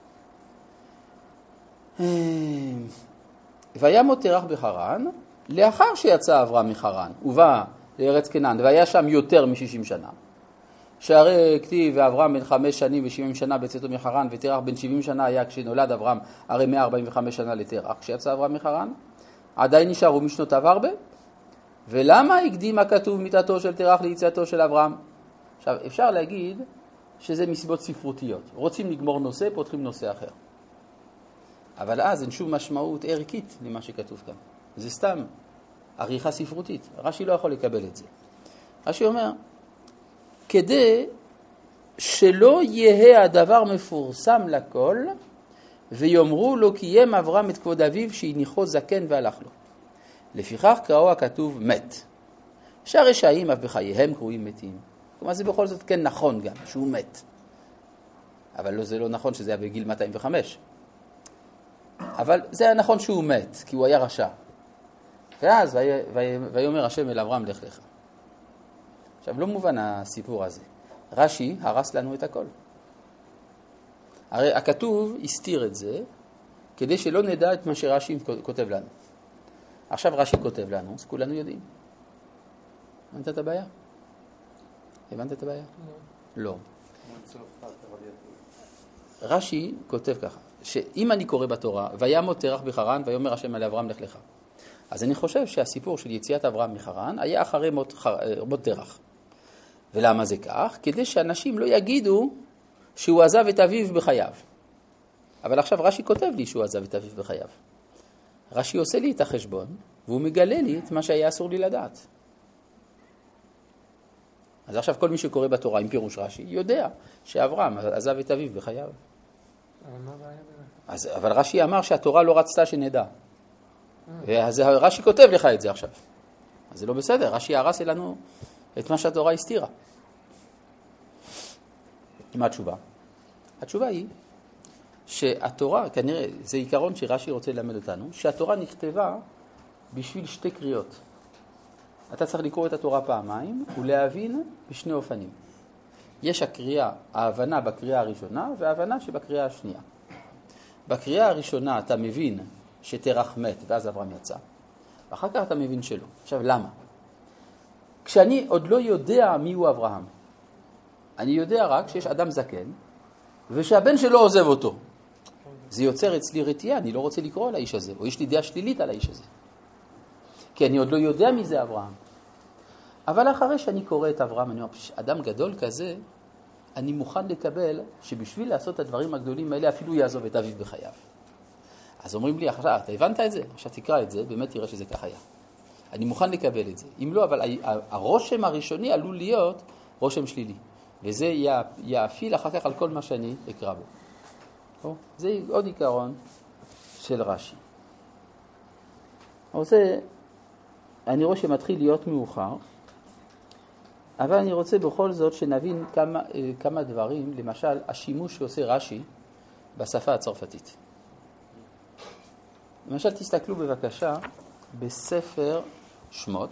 וימות תרח בחרן, לאחר שיצא אברהם מחרן, ובא לארץ כנען, והיה שם יותר מ-60 שנה. שהרי כתיב ואברהם בן 5 שנים ו70 שנה בצאתו מחרן, ותרח בן 70 שנה היה כשנולד אברהם, הרי 145 שנה לתרח. כשיצא אברהם מחרן, עדיין נשארו משנותיו הרבה. ולמה הקדים הכתוב מיתתו של תרח ליציאתו של אברהם? עכשיו, אפשר להגיד שזה מסיבות ספרותיות. רוצים לגמור נושא, פותחים נושא אחר. אבל אז אין שום משמעות ערכית למה שכתוב כאן. זה סתם עריכה ספרותית. רש"י לא יכול לקבל את זה. רש"י אומר, כדי שלא יהיה הדבר מפורסם לכל, ויאמרו לו כי ים אברהם את כבוד אביו שהניחו זקן והלך לו. לפיכך קראו הכתוב מת. שהרשעים אף בחייהם קרויים מתים. כלומר זה בכל זאת כן נכון גם, שהוא מת. אבל לא, זה לא נכון שזה היה בגיל 205. אבל זה היה נכון שהוא מת, כי הוא היה רשע. ואז ויאמר השם אל אברהם לך לך. עכשיו לא מובן הסיפור הזה. רש"י הרס לנו את הכל. הרי הכתוב הסתיר את זה, כדי שלא נדע את מה שרש"י כותב לנו. עכשיו רש"י כותב לנו, אז כולנו יודעים. הבנת את הבעיה? הבנת את הבעיה? לא. רש"י כותב ככה, שאם אני קורא בתורה, וימות תרח בחרן, ויאמר השם אל אברהם לך לך. אז אני חושב שהסיפור של יציאת אברהם מחרן היה אחרי מות תרח. ולמה זה כך? כדי שאנשים לא יגידו שהוא עזב את אביו בחייו. אבל עכשיו רש"י כותב לי שהוא עזב את אביו בחייו. רש"י עושה לי את החשבון, והוא מגלה לי את מה שהיה אסור לי לדעת. אז עכשיו כל מי שקורא בתורה עם פירוש רש"י יודע שאברהם עזב את אביו בחייו. אבל מה הבעיה? אבל רש"י אמר שהתורה לא רצתה שנדע. אז רש"י כותב לך את זה עכשיו. אז זה לא בסדר, רש"י הרס לנו את מה שהתורה הסתירה. מה התשובה? התשובה היא שהתורה, כנראה, זה עיקרון שרש"י רוצה ללמד אותנו, שהתורה נכתבה בשביל שתי קריאות. אתה צריך לקרוא את התורה פעמיים ולהבין בשני אופנים. יש ההבנה בקריאה הראשונה וההבנה שבקריאה השנייה. בקריאה הראשונה אתה מבין שתרח מת ואז אברהם יצא, ואחר כך אתה מבין שלא. עכשיו למה? כשאני עוד לא יודע מי הוא אברהם, אני יודע רק שיש אדם זקן ושהבן שלו עוזב אותו. זה יוצר אצלי רתיעה, אני לא רוצה לקרוא על האיש הזה, או יש לי דעה שלילית על האיש הזה. כי אני עוד לא יודע מי זה אברהם. אבל אחרי שאני קורא את אברהם, אני אומר, אדם גדול כזה, אני מוכן לקבל שבשביל לעשות את הדברים הגדולים האלה, אפילו יעזוב את אביו בחייו. אז אומרים לי, עכשיו, אתה הבנת את זה? עכשיו תקרא את זה, באמת תראה שזה כך היה. אני מוכן לקבל את זה. אם לא, אבל הרושם הראשוני עלול להיות רושם שלילי. וזה יאפיל אחר כך על כל מה שאני אקרא בו. זה עוד עיקרון של רש"י. אני רואה שמתחיל להיות מאוחר, אבל אני רוצה בכל זאת שנבין כמה דברים, למשל השימוש שעושה רש"י בשפה הצרפתית. למשל תסתכלו בבקשה בספר שמות,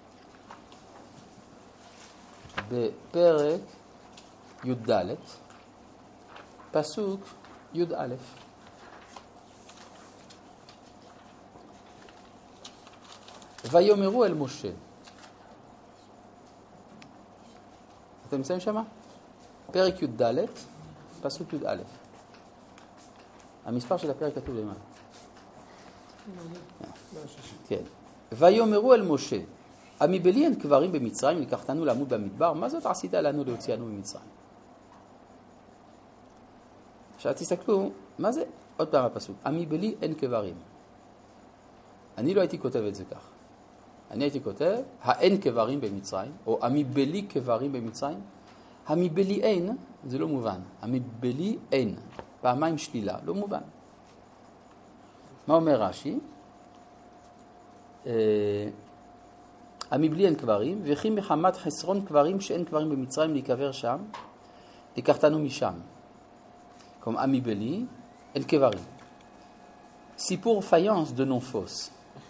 בפרק י"ד, פסוק י"א. ויאמרו אל משה. אתם נמצאים שמה? פרק י"ד, פסוק י"א. המספר של הפרק כתוב למעלה. כן. ויאמרו אל משה, המבלי אין קברים במצרים, לקחתנו לעמוד במדבר, מה זאת עשית לנו להוציאנו ממצרים? עכשיו תסתכלו, מה זה? עוד פעם הפסוק, המבלי אין קברים. אני לא הייתי כותב את זה כך. אני הייתי כותב, האין קברים במצרים, או המבלי קברים במצרים. המבלי אין, זה לא מובן. המבלי אין, פעמיים שלילה, לא מובן. מה אומר רש"י? המבלי אין קברים, וכי מחמת חסרון קברים שאין קברים במצרים להיקבר שם, לקחתנו משם. כלומר, המבלי אין קברים. סיפור פיינס de non-fos.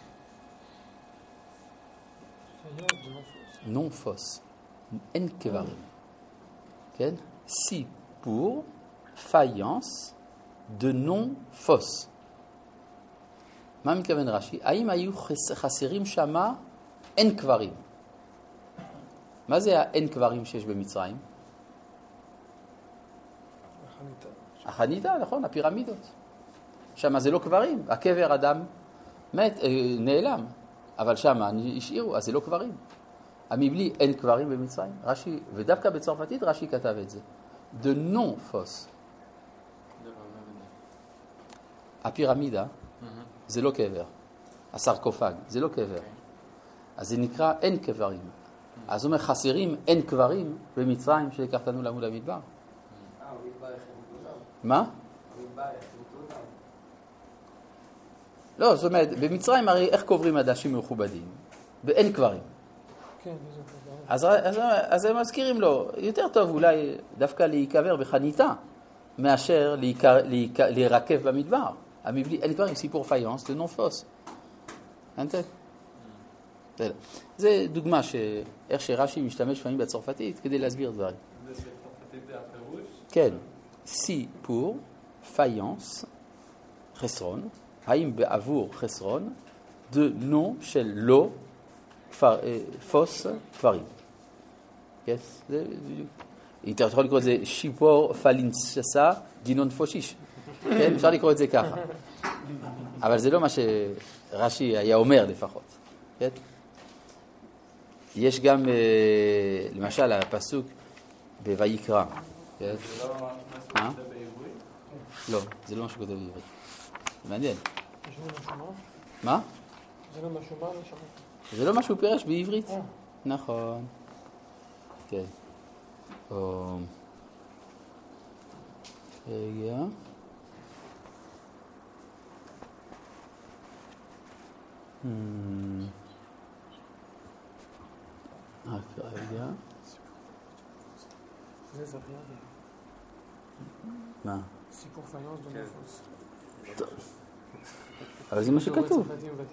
non-fos. אין קברים. כן? סיפור פיינס de non-fos. מה מתכוון רש"י? האם היו חסרים שמה אין קברים? מה זה האין קברים שיש במצרים? החניתה, נכון, הפירמידות. שמה זה לא קברים, הקבר אדם מת, נעלם, אבל שמה השאירו, אז זה לא קברים. המבלי אין קברים במצרים, רש"י, ודווקא בצרפתית רש"י כתב את זה. de non-fos. הפירמידה זה לא קבר, הסרקופג זה לא קבר, אז זה נקרא אין קברים. אז הוא אומר חסרים אין קברים במצרים שלקחתנו לעמוד המדבר. מה? לא, זאת אומרת, במצרים הרי איך קוברים אנשים מכובדים? באין קברים. אז הם מזכירים לו, יותר טוב אולי דווקא להיקבר בחניתה, מאשר להירקב במדבר. המבלי, אין קברים, סיפור פיינס de non-fos. הבנתם? זה דוגמה איך שרש"י משתמש פעמים בצרפתית כדי להסביר דברים. זה בצרפתית זה הפירוש? כן. סיפור פיינס, חסרון, האם בעבור חסרון, de non של לא, פוס, קברים. כן? זה בדיוק. אתה יכול לקרוא את זה שיפור פלינססה דינון פושיש. כן? אפשר לקרוא את זה ככה. אבל זה לא מה שרש"י היה אומר לפחות. כן? יש גם, למשל, הפסוק בויקרא. כן? זה לא מה מה? זה בעברית? לא, זה לא מה שכותב בעברית. זה מעניין. יש לנו משהו מה? מה? זה לא משהו מה? לא שמעתי. זה לא מה שהוא פירש בעברית? נכון. כן. רגע. רק רגע. זה rien. מה? סיפור פיינוס בנפוס. אבל זה מה שכתוב.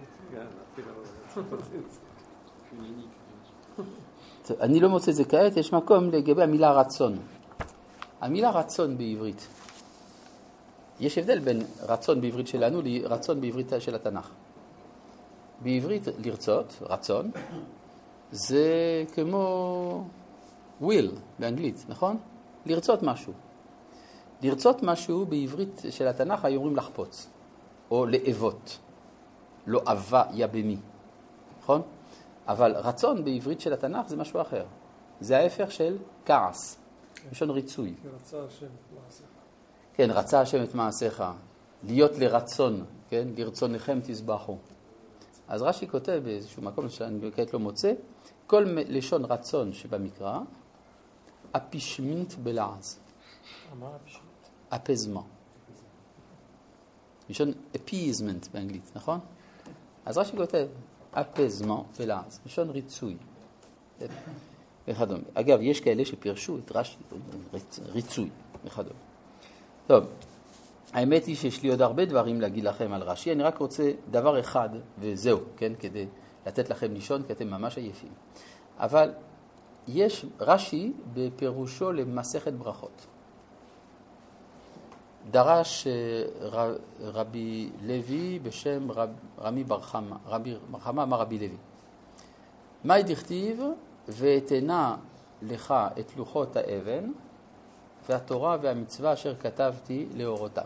אני לא מוצא את זה כעת, יש מקום לגבי המילה רצון. המילה רצון בעברית. יש הבדל בין רצון בעברית שלנו לרצון בעברית של התנ"ך. בעברית לרצות, רצון, זה כמו will באנגלית, נכון? לרצות משהו. לרצות משהו בעברית של התנ"ך היו אומרים לחפוץ, או לאבות. לא אהבה יבמי, נכון? אבל רצון בעברית של התנ"ך זה משהו אחר. זה ההפך של כעס, לשון ריצוי. רצה השם את מעשיך. כן, רצה השם את מעשיך. להיות לרצון, כן? לרצונכם תזבחו. אז רש"י כותב באיזשהו מקום שאני כעת לא מוצא, כל לשון רצון שבמקרא, אפישמינט בלעז. מה אפישמינט? אפזמה. לשון appeasement באנגלית, נכון? אז רש"י כותב, אפזמה בלעז, לשון ריצוי. וכדומה. אגב, יש כאלה שפרשו את רש"י, ריצוי, וכדומה. טוב, האמת היא שיש לי עוד הרבה דברים להגיד לכם על רש"י, אני רק רוצה דבר אחד וזהו, כן, כדי לתת לכם לישון, כי אתם ממש עייפים. אבל יש רש"י בפירושו למסכת ברכות. דרש רבי לוי בשם רבי בר חמא אמר רבי לוי. מה דכתיב? ואתנה לך את לוחות האבן והתורה והמצווה אשר כתבתי לאורותם.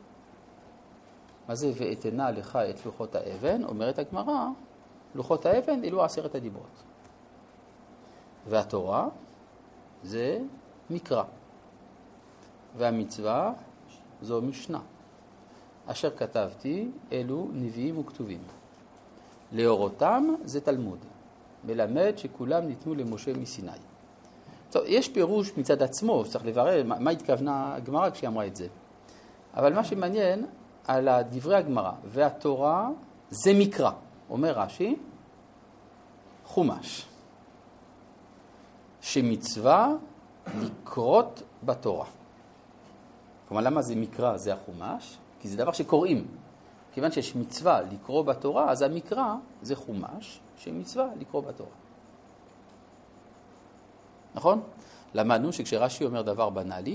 מה זה ואתנה לך את לוחות האבן? אומרת הגמרא, לוחות האבן אלו 10 הדיברות. והתורה זה מקרא. והמצווה זו משנה. אשר כתבתי אלו נביאים וכתובים. לאורותם זה תלמוד. מלמד שכולם ניתנו למשה מסיני. טוב, יש פירוש מצד עצמו, צריך לברר מה התכוונה הגמרא כשהיא אמרה את זה. אבל מה שמעניין על דברי הגמרא, והתורה זה מקרא, אומר רש"י, חומש, שמצווה לקרות בתורה. כלומר, למה זה מקרא, זה החומש? כי זה דבר שקוראים. כיוון שיש מצווה לקרוא בתורה, אז המקרא זה חומש, שמצווה לקרוא בתורה. נכון? למדנו שכשרש"י אומר דבר בנאלי,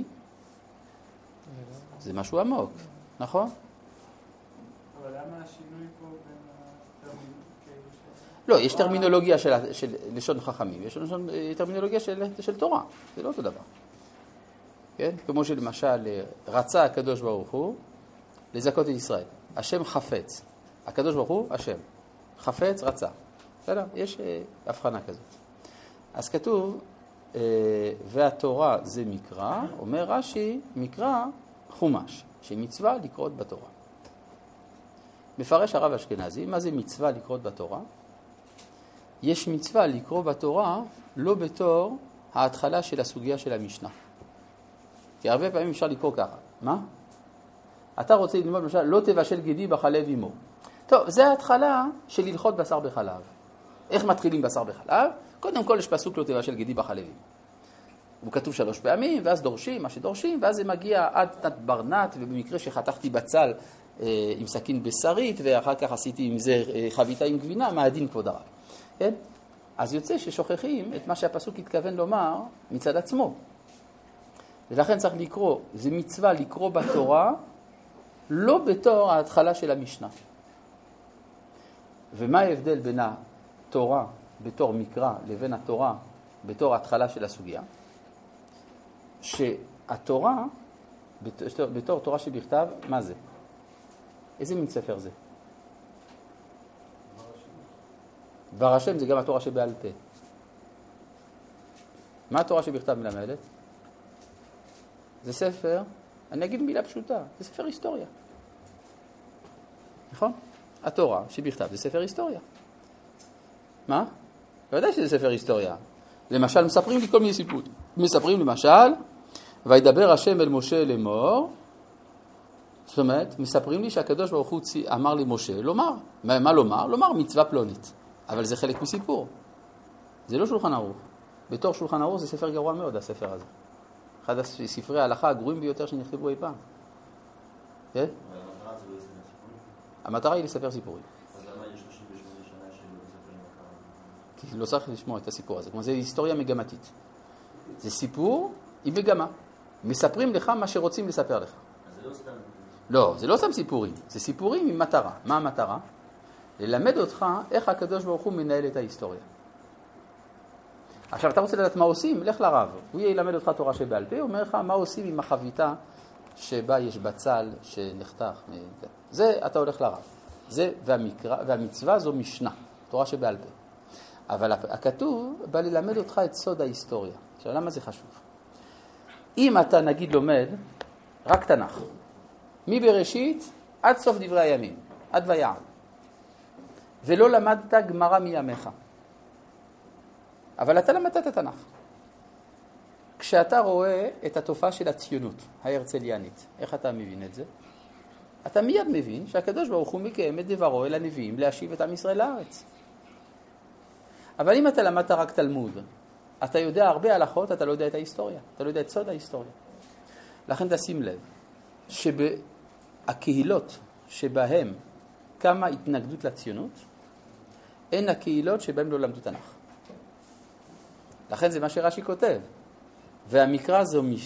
זה משהו עמוק, נכון? אבל למה השינוי פה בין הטרמינולוגיה? לא, יש טרמינולוגיה של לשון חכמים, יש טרמינולוגיה של תורה, זה לא אותו דבר. כן? כמו שלמשל, רצה הקדוש ברוך הוא לזכות את ישראל. השם חפץ. הקדוש ברוך הוא, השם. חפץ, רצה. בסדר? יש הבחנה כזאת. אז כתוב, והתורה זה מקרא, אומר רש"י, מקרא חומש, שמצווה לקרות בתורה. מפרש הרב אשכנזי, מה זה מצווה לקרות בתורה? יש מצווה לקרוא בתורה לא בתור ההתחלה של הסוגיה של המשנה. כי הרבה פעמים אפשר לקרוא ככה. מה? אתה רוצה ללמוד למשל, לא תבשל גדי בחלב אמו. טוב, זה ההתחלה של ללחות בשר בחלב. איך מתחילים בשר בחלב? קודם כל יש פסוק לא תבשל גדי בחלב אמו. הוא כתוב 3 פעמים, ואז דורשים מה שדורשים, ואז זה מגיע עד תת ברנת, ובמקרה שחתכתי בצל עם סכין בשרית, ואחר כך עשיתי עם זה חביתה עם גבינה, מה הדין כבוד הרב. כן? אז יוצא ששוכחים את מה שהפסוק התכוון לומר מצד עצמו. ולכן צריך לקרוא, זה מצווה לקרוא בתורה, לא בתור ההתחלה של המשנה. ומה ההבדל בין התורה בתור מקרא לבין התורה בתור ההתחלה של הסוגיה? שהתורה, בתור תורה שבכתב, מה זה? איזה מין ספר זה? דבר השם זה גם התורה שבעל פה. מה התורה שבכתב מלמדת? זה ספר אני אגיד מילה פשוטה, זה ספר היסטוריה. נכון? התורה שבכתב זה ספר היסטוריה. מה? לא יודע שזה ספר היסטוריה. למשל, מספרים לי כל מיני סיפורים. מספרים למשל, וידבר השם אל משה לאמור, זאת אומרת, מספרים לי שהקדוש ברוך הוא אמר למשה, לומר. מה לומר? לומר מצווה פלונית. אבל זה חלק מסיפור. זה לא שולחן ערוך. בתור שולחן ערוך זה ספר גרוע מאוד, הספר הזה. אחד הספרי ההלכה הגרועים ביותר שנכתבו אי פעם. כן? המטרה היא לספר סיפורים. אז למה יש 38 שנה שלא מספרים מקרא? כי לא צריך לשמוע את הסיפור הזה. כמו זה היסטוריה מגמתית. זה סיפור עם מגמה. מספרים לך מה שרוצים לספר לך. אז זה לא סתם. לא, זה לא סתם סיפורים. זה סיפורים עם מטרה. מה המטרה? ללמד אותך איך הקדוש ברוך הוא מנהל את ההיסטוריה. עכשיו, אתה רוצה לדעת מה עושים? לך לרב. הוא ילמד אותך תורה שבעל פה, הוא אומר לך מה עושים עם החביתה שבה יש בצל שנחתך. זה, אתה הולך לרב. זה, והמצווה זו משנה, תורה שבעל פה. אבל הכתוב בא ללמד אותך את סוד ההיסטוריה. עכשיו, למה זה חשוב? אם אתה, נגיד, לומד רק תנ"ך, מבראשית עד סוף דברי הימים, עד ויעל, ולא למדת גמרא מימיך, אבל אתה למדת את התנ"ך. כשאתה רואה את התופעה של הציונות ההרצליאנית, איך אתה מבין את זה? אתה מיד מבין שהקדוש ברוך הוא מקיים את דברו אל הנביאים להשיב את עם ישראל לארץ. אבל אם אתה למדת רק תלמוד, אתה יודע הרבה הלכות, אתה לא יודע את ההיסטוריה, אתה לא יודע את סוד ההיסטוריה. לכן תשים לב שהקהילות שבהם קמה התנגדות לציונות, הן הקהילות שבהם לא למדו תנ"ך. לכן זה מה שרש"י כותב. והמקרא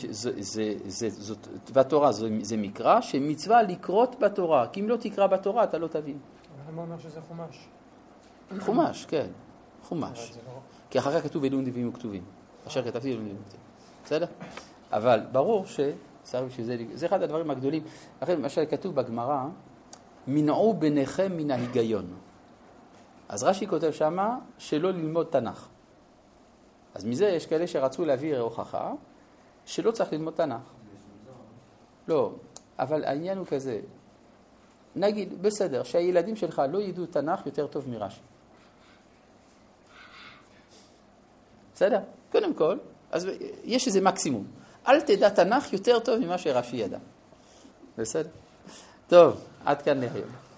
והתורה זה מקרא שמצווה לקרות בתורה, כי אם לא תקרא בתורה אתה לא תבין. אבל מה אומר שזה חומש? חומש, כן, חומש. כי אחר כך כתוב אלו נביאים וכתובים. אשר כתבתי אלו נביאים וכתובים. בסדר? אבל ברור זה אחד הדברים הגדולים. לכן מה שכתוב בגמרא, מנעו ביניכם מן ההיגיון. אז רש"י כותב שמה שלא ללמוד תנ"ך. אז מזה יש כאלה שרצו להביא הוכחה שלא צריך ללמוד תנ"ך. לא, אבל העניין הוא כזה. נגיד, בסדר, שהילדים שלך לא ידעו תנ"ך יותר טוב מרש"י. בסדר? קודם כל, אז יש איזה מקסימום. אל תדע תנ"ך יותר טוב ממה שרש"י ידע. בסדר? טוב, עד כאן להיום.